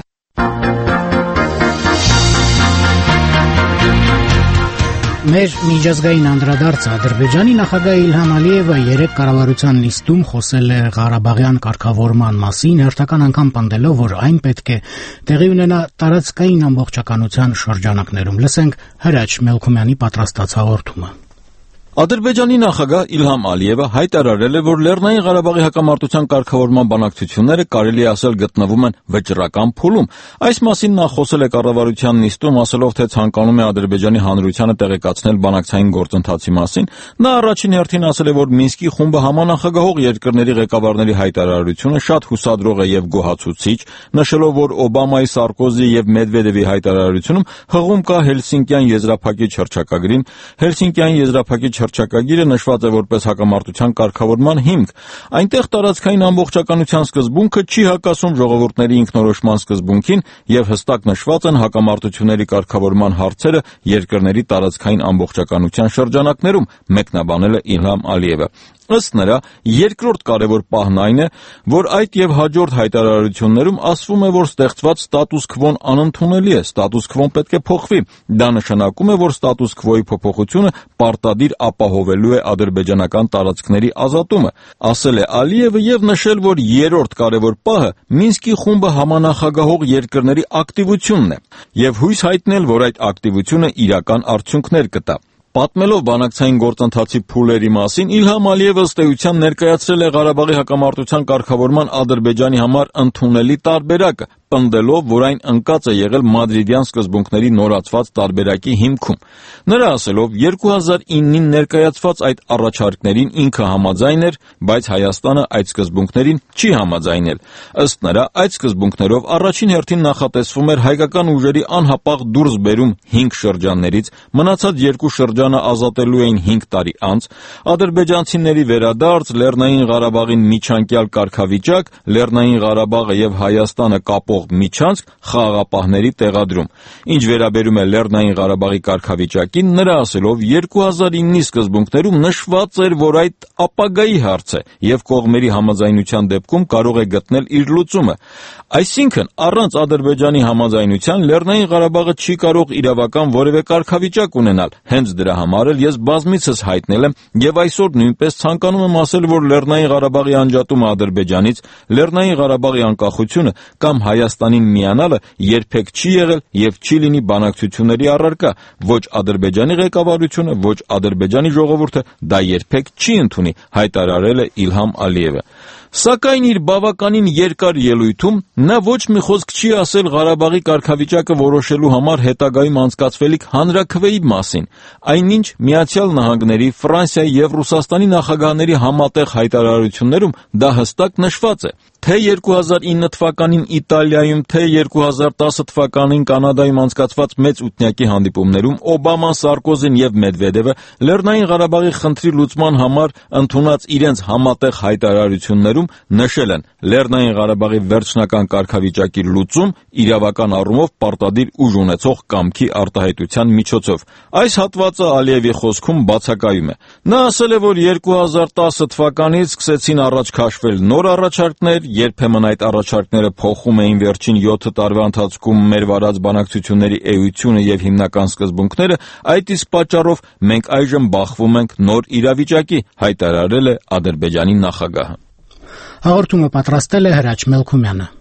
Մեր միջազգային անդրադարձը Ադրբեջանի նախագահ Իլհամ Ալիևը երեք կառավարության նիստում խոսել է Ղարաբաղյան կարգավորման մասին, հերթական անգամ պնդելով, որ այն պետք է տեղի ունենա տարածքային ամբողջականության շրջանակներում։ Լսենք Հրաչ Մելքումյանի պատրաստած հաղորդումը։ Ադրբեջանի նախագահ Իլհամ Ալիևը հայտարարել է, որ Լեռնային Ղարաբաղի հակամարտության կարգավորման բանակցությունները կարելի է ասել գտնվում են վճռական փուլում։ Այս մասին նա խոսել է կառավարության նիստում, ասելով, թե ցանկանում է Ադրբեջանի հանրությանը տեղեկացնել բանակցային գործընթացի մասին։ Նա առաջին հերթին ասել է, որ Մինսկի խումբը համանախագահող երկրների ղեկավարների հայտարարությունը շատ հուսադրող է եւ գոհացուցիչ, նշելով, որ Օբամայի, Սարկոզի եւ Մեդվեդևի հայտարարությունում հղում կա Հելսինկյան եզրափակիչ հռչակագրին։ Հելսինկյան եզրափակիչ հռչակագիրը նշված է որպես հակամարտության կարգավորման հիմք։ Այնտեղ տարածքային ամբողջականության սկզբունքը չի հակասում ժողովուրդների ինքնորոշման սկզբունքին եւ հստակ նշված են հակամարտությունների կարգավորման հարցերը երկրների տարածքային ամբողջականության շրջանակներում, մեկնաբանել է Իլհամ Ալիևը։ Ըստ նրա, երկրորդ կարևոր պահն այն է, որ այդ եւ հաջորդ հայտարարություններում ասվում է, որ ստեղծված ստատուս քվոն անընդունելի է, ստատուս քվոն պետք է փոխվի։ Դա նշանակում է, որ ստատուս քվոյի փոփոխությունը պարտադիր ապահովելու է ադրբեջանական տարածքների ազատումը, ասել է Ալիևը եւ նշել, որ երրորդ կարևոր պահը Մինսկի խումբը համանախագահող երկրների ակտիվությունն է եւ հույս հայտնել, որ այդ ակտիվությունը իրական արդյունքներ կտա։ Պատմելով բանակցային գործընթացի փուլերի մասին, Իլհամ Ալիևը ըստ էության ներկայացրել է Ղարաբաղի հակամարտության կարգավորման Ադրբեջանի համար ընդունելի տարբերակը, պնդելով, որ այն ընկած է եղել մադրիդյան սկզբունքների նորացված տարբերակի հիմքում։ Նրա ասելով, երկու հազար իննին ներկայացված այդ առաջարկներին ինքը համաձայն էր, բայց Հայաստանը այդ սկզբունքներին չի համաձայնել։ Ըստ նրա, այդ սկզբունքներով առաջին հերթին նախատեսվում էր հայկական ուժերի անհապաղ դուրսբերում հինգ շրջաններից, մնացած երկու շրջանը ազատելու էին հինգ տարի անց, ադրբեջանցիների վերադարձ, Լեռնային Ղարաբաղին միջանկյալ կարգավիճակ, Լեռնային Ղարաբաղը եւ Հայաստանը կապող միջանցք, խաղաղապահների տեղադրում։ Ինչ վերաբերում է Լեռնային Ղարաբաղի կարգավիճակին, նրա ասելով, երկու հազար իննի սկզբունքներում նշված էր, որ այդ ապագայի հարց է եւ կողմերի համաձայնության դեպքում կարող է գտնել իր լուծումը։ Այսինքն, առանց Ադրբեջանի համաձայնության Լեռնային Ղարաբաղը չի կարող իրավական որևէ կարգավիճակ ունենալ։ Հենց դրա համար էլ ես բազմիցս հայտնել եմ եւ այսօր նույնպես ցանկանում եմ ասել, որ Լեռնային Ղարաբաղի անջատումը Ադրբեջանից, Լեռնային Ղարաբաղի անկախությունը կամ Հայաստանին միանալը երբեք չի եղել եւ չի լինի բանակցությունների առարկա։ Ոչ Ադրբեջանի ղեկավարությունը, ոչ Ադրբեջանի ժողովուրդը դա երբեք չի ընդունի, հայտարարել է Իլհամ Ալիևը։ Սակայն իր բավականին երկար ելույթում նա ոչ մի խոսք չի ասել Ղարաբաղի կարգավիճակը որոշելու համար հետագայում անցկացվելիք հանրաքվեի մասին, այնինչ Միացյալ Նահանգների, Ֆրանսիայի եւ Ռուսաստանի նախագահների համատեղ հայտարարություններում դա հստակ նշված է։ Թե երկու հազար ինը թվականին Իտալիայում, թե երկու հազար տասը թվականին Կանադայում անցկացված մեծ ութնյակի հանդիպումներում Օբաման, Սարկոզին եւ Մեդվեդևը Լեռնային Ղարաբաղի խնդրի լուծման համար ընդունած իրենց համատեղ հայտարարություններում նշել են Լեռնային Ղարաբաղի վերջնական կարգավիճակի լուծում իրավական առումով պարտադիր ուժ ունեցող կամքի արտահայտության միջոցով։ Այս հատվածը Ալիևի խոսքում բացակայում է։ Նա ասել է, որ երկու հազար տասը թվականից սկսեցին առաջ քաշվել նոր առաջարկներ, երբեմն այդ առաջարկները փոխում էին վերջին յոթ տարվա ընթացքում մեր վարած բանակցությունների էությունը եւ հիմնական սկզբունքները, այդ իսկ պատճառով մենք այժմ բախվում ենք նոր իրավիճակի, հայտարարել է Ադրբեջանի նախագահը։ Հաղորդումը պատրաստել է Հրաչ Մելքումյանը։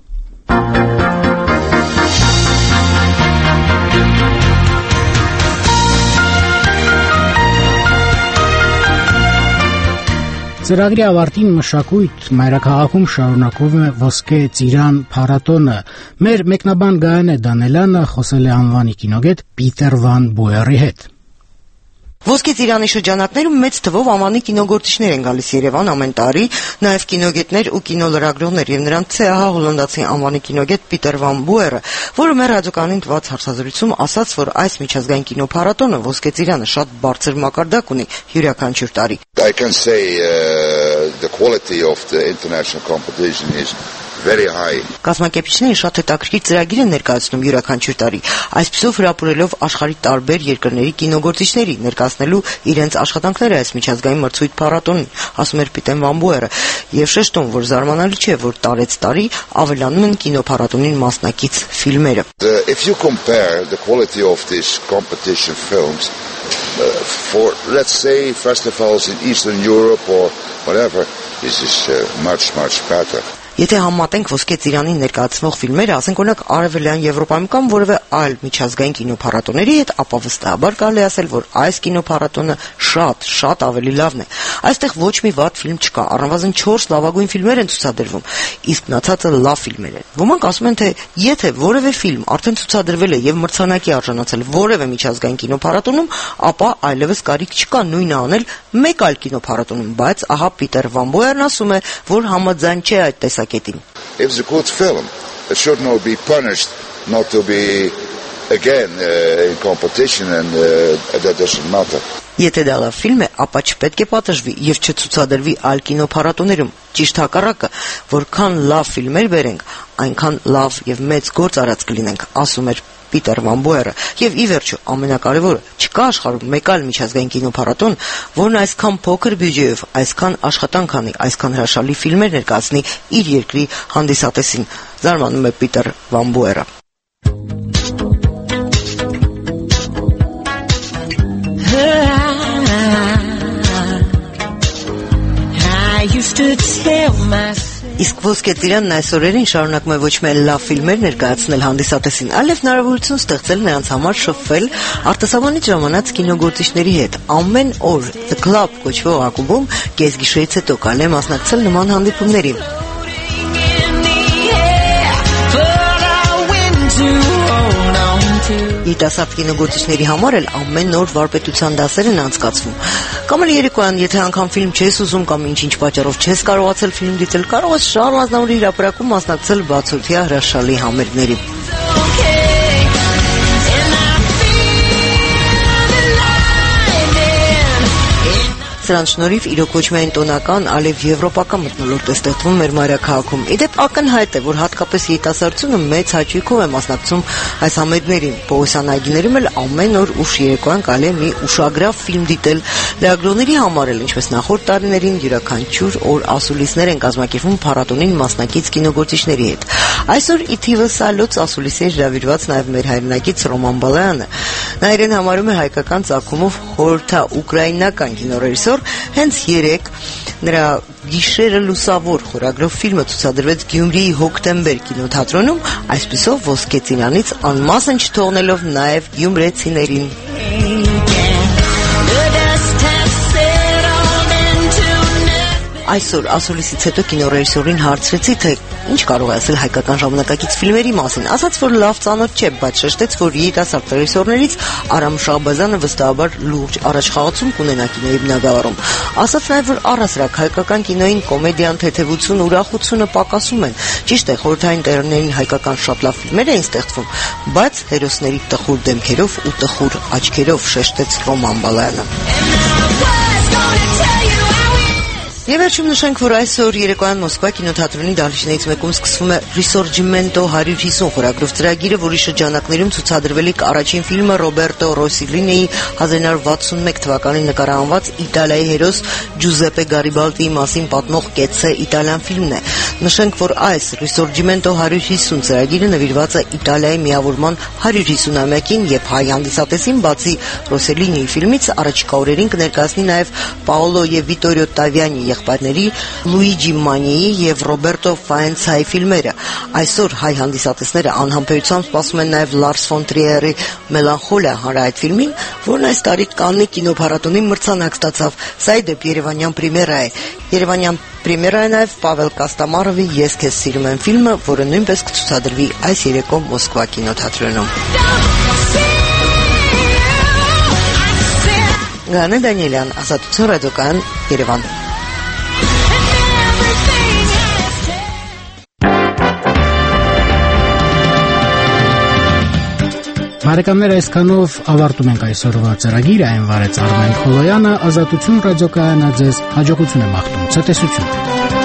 Ծրագրի ավարտին մշակույթ մայրաքաղաքում շարունակվում է Ոսկե ծիրան փառատոնը։ Մեր մեկնաբան Գայանե Դանելյանը խոսել է անվանի կինոգետ Պիտեր Վան Բոյերի հետ։ Ոսկե ծիրանի շրջանակներում մեծ թվով անվանի կինոգործիչներ են գալիս Երևան ամեն տարի, նաև կինոգետներ ու կինոլրագրողներ, եւ նրանց է ահա հոլանդացի անվանի կինոգետ Պիտեր Վան Բոյերը, որը մեր ռադիոկանին տված հարցազրույցում ասաց, որ այս միջազգային կինոփառատոնը Ոսկե ծիրանը շատ բարձր մակարդակ ունի յուրաքանչյուր տարի։ I can say uh, the quality of the international competition is very high. Կազմակերպիչները շատ հետաքրքիր ծրագիր են ներկայացնում յուրաքանչյուր տարի, այսպիսով հրապուրելով աշխարհի տարբեր երկրների կինոգործիչների ներկայացնելու իրենց աշխատանքները այս միջազգային մրցույթ փառատոնին, ասում էր Պիտեր Վան Բոյերը, եւ շեշտում, որ զարմանալի չէ, որ տարեց տարի ավելանում են կինոփառատոնին մասնակից ֆիլմերը. If you compare the quality of these competition films uh, for, let's say, festivals in Eastern Europe or whatever, this is uh, much, much better. Եթե համատենք Ոսկե ծիրանին ներկայացվող ֆիլմերը, ասենք օրինակ Արևելյան Եվրոպայում կամ որևէ այլ միջազգային կինոփառատոների հետ, ապա վստահաբար կարելի ասել, որ այս կինոփառատոնը շատ, շատ ավելի լավն է։ Այստեղ ոչ մի վատ ֆիլմ չկա, առնվազն չորս լավագույն ֆիլմեր են ցուցադրվում, իսկ մնացածը լավ ֆիլմեր են։ Ոմանք ասում են, թե եթե որևէ ֆիլմ արդեն ցուցադրվել է եւ մրցանակի արժանացել որևէ միջազգային կինոփառատոնում, ապա այլևս կարիք չկա նույնը անել մեկ այլ կինոփառատոնում, բայց ահա Պիտեր Վան Բոյերն ասում է, որ համաձայն չէ այդ տեսակ. If it's a good film, it should not be punished not to be again uh, in competition, and uh, that doesn't matter. Եթե դա լավ ֆիլմ է, ապա չպետք է պատժվի եւ չցուցադրվի այլ կինոփառատոներում։ Ճիշտ հակառակը, որքան լավ ֆիլմեր բերենք, այնքան լավ եւ մեծ գործ արած կլինենք, ասում էր Պիտեր Վան Բոյերը։ Եվ ի վերջո, ամենակարևորը, չկա աշխարհում մեկ այլ միջազգային կինոփառատոն, որն այսքան փոքր բյուջեով, այսքան աշխատանք անի, այսքան հրաշալի ֆիլմեր ներկայացնի իր երկրի հանդիսատեսին, զարմանում է Պիտեր Վան Բոյերը։ Իսկ Ոսկե ծիրանն այս օրերին շարունակում է ոչ միայն լավ ֆիլմեր ներկայացնել հանդիսատեսին, այլև հնարավորություն ստեղծել նրանց համար շփվել արտասահմանից ժամանած կինոգործիչների հետ։ Ամեն օր The Club կոչվող ակումբում կեսգիշերից հետո կարելի է մասնակցել նման հանդիպումների։ Երիտասարդ կինոգործիչների համար էլ ամեն օր վարպետության դասեր են անցկացվում։ Կամ էլ երեկոյան, եթե անգամ ֆիլմ չես ուզում կամ ինչ-ինչ պատճառով չես կարողացել ֆիլմ դիտել, կարող ես շարժանավորի հրապարակում մասնակցել բացօթյա հրաշալի համերգների։ Սրանց շնորհիվ իրոք ոչ միայն տոնական, այլև եվրոպական մթնոլորտ է ստեղծվում մեր մայրաքաղաքում։ Իդեպ ակնհայտ է, որ հատկապես երիտասարդությունը մեծ հաճույքով է մասնակցում այս համերգներին։ Պողոսյան այգիներում էլ ամեն օր ուշ երեկոյան կարելի է մի ուշագրավ ֆիլմ դիտել։ Լրագրողների համար էլ, ինչպես նախորդ տարիներին, յուրաքանչյուր օր ասուլիսներ են կազմակերպվում փառատոնին մասնակից կինոգործիչների հետ։ Այսօր ի թիվս այլոց ասուլիսի է հրավիրված նաև մեր հայրենակից Ռոման Բալայանը։ Նա իրեն համարում է հայկական ծագումով խորհրդաուկրաինական կինոռեժիսոր։ Հենց երեկ նրա Գիշերը լուսավոր խորագրով ֆիլմը ցուցադրվեց Գյումրիի Հոկտեմբեր կինոթատրոնում, այսպիսով Ոսկե ծիրանից անմասն չթողնելով նաև գյումրեցիներին։ Այսօր ասուլիսից հետո կինոռեժիսորին հարցրեցի, թե ինչ կարող է ասել հայկական ժամանակակից ֆիլմերի մասին։ Ասաց, որ լավ ծանոթ չէ, բայց շեշտեց, որ երիտասարդ ռեժիսորներից Արամ Շահբազյանը վստահաբար լուրջ առաջխաղացում կունենա կինոյի բնագավառում։ Ասաց նաև, որ առասրակ հայկական կինոյին կոմեդիան, թեթևությունը, ուրախությունը պակասում են։ Ճիշտ է, խորհրդային տեղերներին հայկական շատ լավ ֆիլմեր էին ստեղծվում, բայց հերոսների տխուր դեմքերով ու տխուր աչքերով, շեշտեց Ռոման Բալայանը։ Եվ վերջում նշենք, որ այսօր երեկոյան Մոսկվա կինոթատրոնի դահլիճներից մեկում սկսվում է Risorgimento հարյուր հիսուն խորագրով ծրագիրը, որի շրջանակներում ցուցադրվելիք առաջին ֆիլմը Ռոբերտո Ռոսիլինիի հազար ինը հարյուր վաթսունմեկ թվականին նկարահանված Իտալիայի հերոս Ջուզեպե Գարիբալդիի մասին պատմող կեցցե իտալյան ֆիլմն է։ Նշենք, որ այս Risorgimento հարյուր հիսուն ծրագիրը նվիրված է Իտալիայի միավորման հարյուր հիսունամյակին եւ հայ հանդիսատեսին, բացի Ռոսելինիի ֆիլմից առաջիկա օրերին կներկայացնի նաեւ Պաոլո եւ Վիտորիո Տավիանի եղբայրների Լուիջի Մանիի եւ Ռոբերտո Ֆայենցայի ֆիլմերը։ Այսօր հայ հանդիսատեսները անհամբերությամբ սպասում են նաեւ Լարս ֆոն Տրիերի Մելանխոլիա հանրայինի ֆիլմին, որն այս տարի Կաննի կինոփառատոնի մրցանակ ստացավ։ Սա ի դեպ երևանյան պրեմիերա է։ Երևանյան պրեմիերա է նաեւ Պավել Կաստամարովի Ես քեզ սիրում եմ ֆիլմը, որը նույնպես կցուցադրվի այս երեկո Մոսկվա կինոթատրոնում։ Գանե Դանիելյան, Ազատություն ռադիոկայան, Երևան։ Բարեկամներ, այսքանով ավարտում ենք այսօրվա ծրագիրը, այն վարեց Արմեն Խոլոյանը, Ազատություն ռադիոկայանը ձեզ հաջողություն եմ աղթում, ցտեսություն։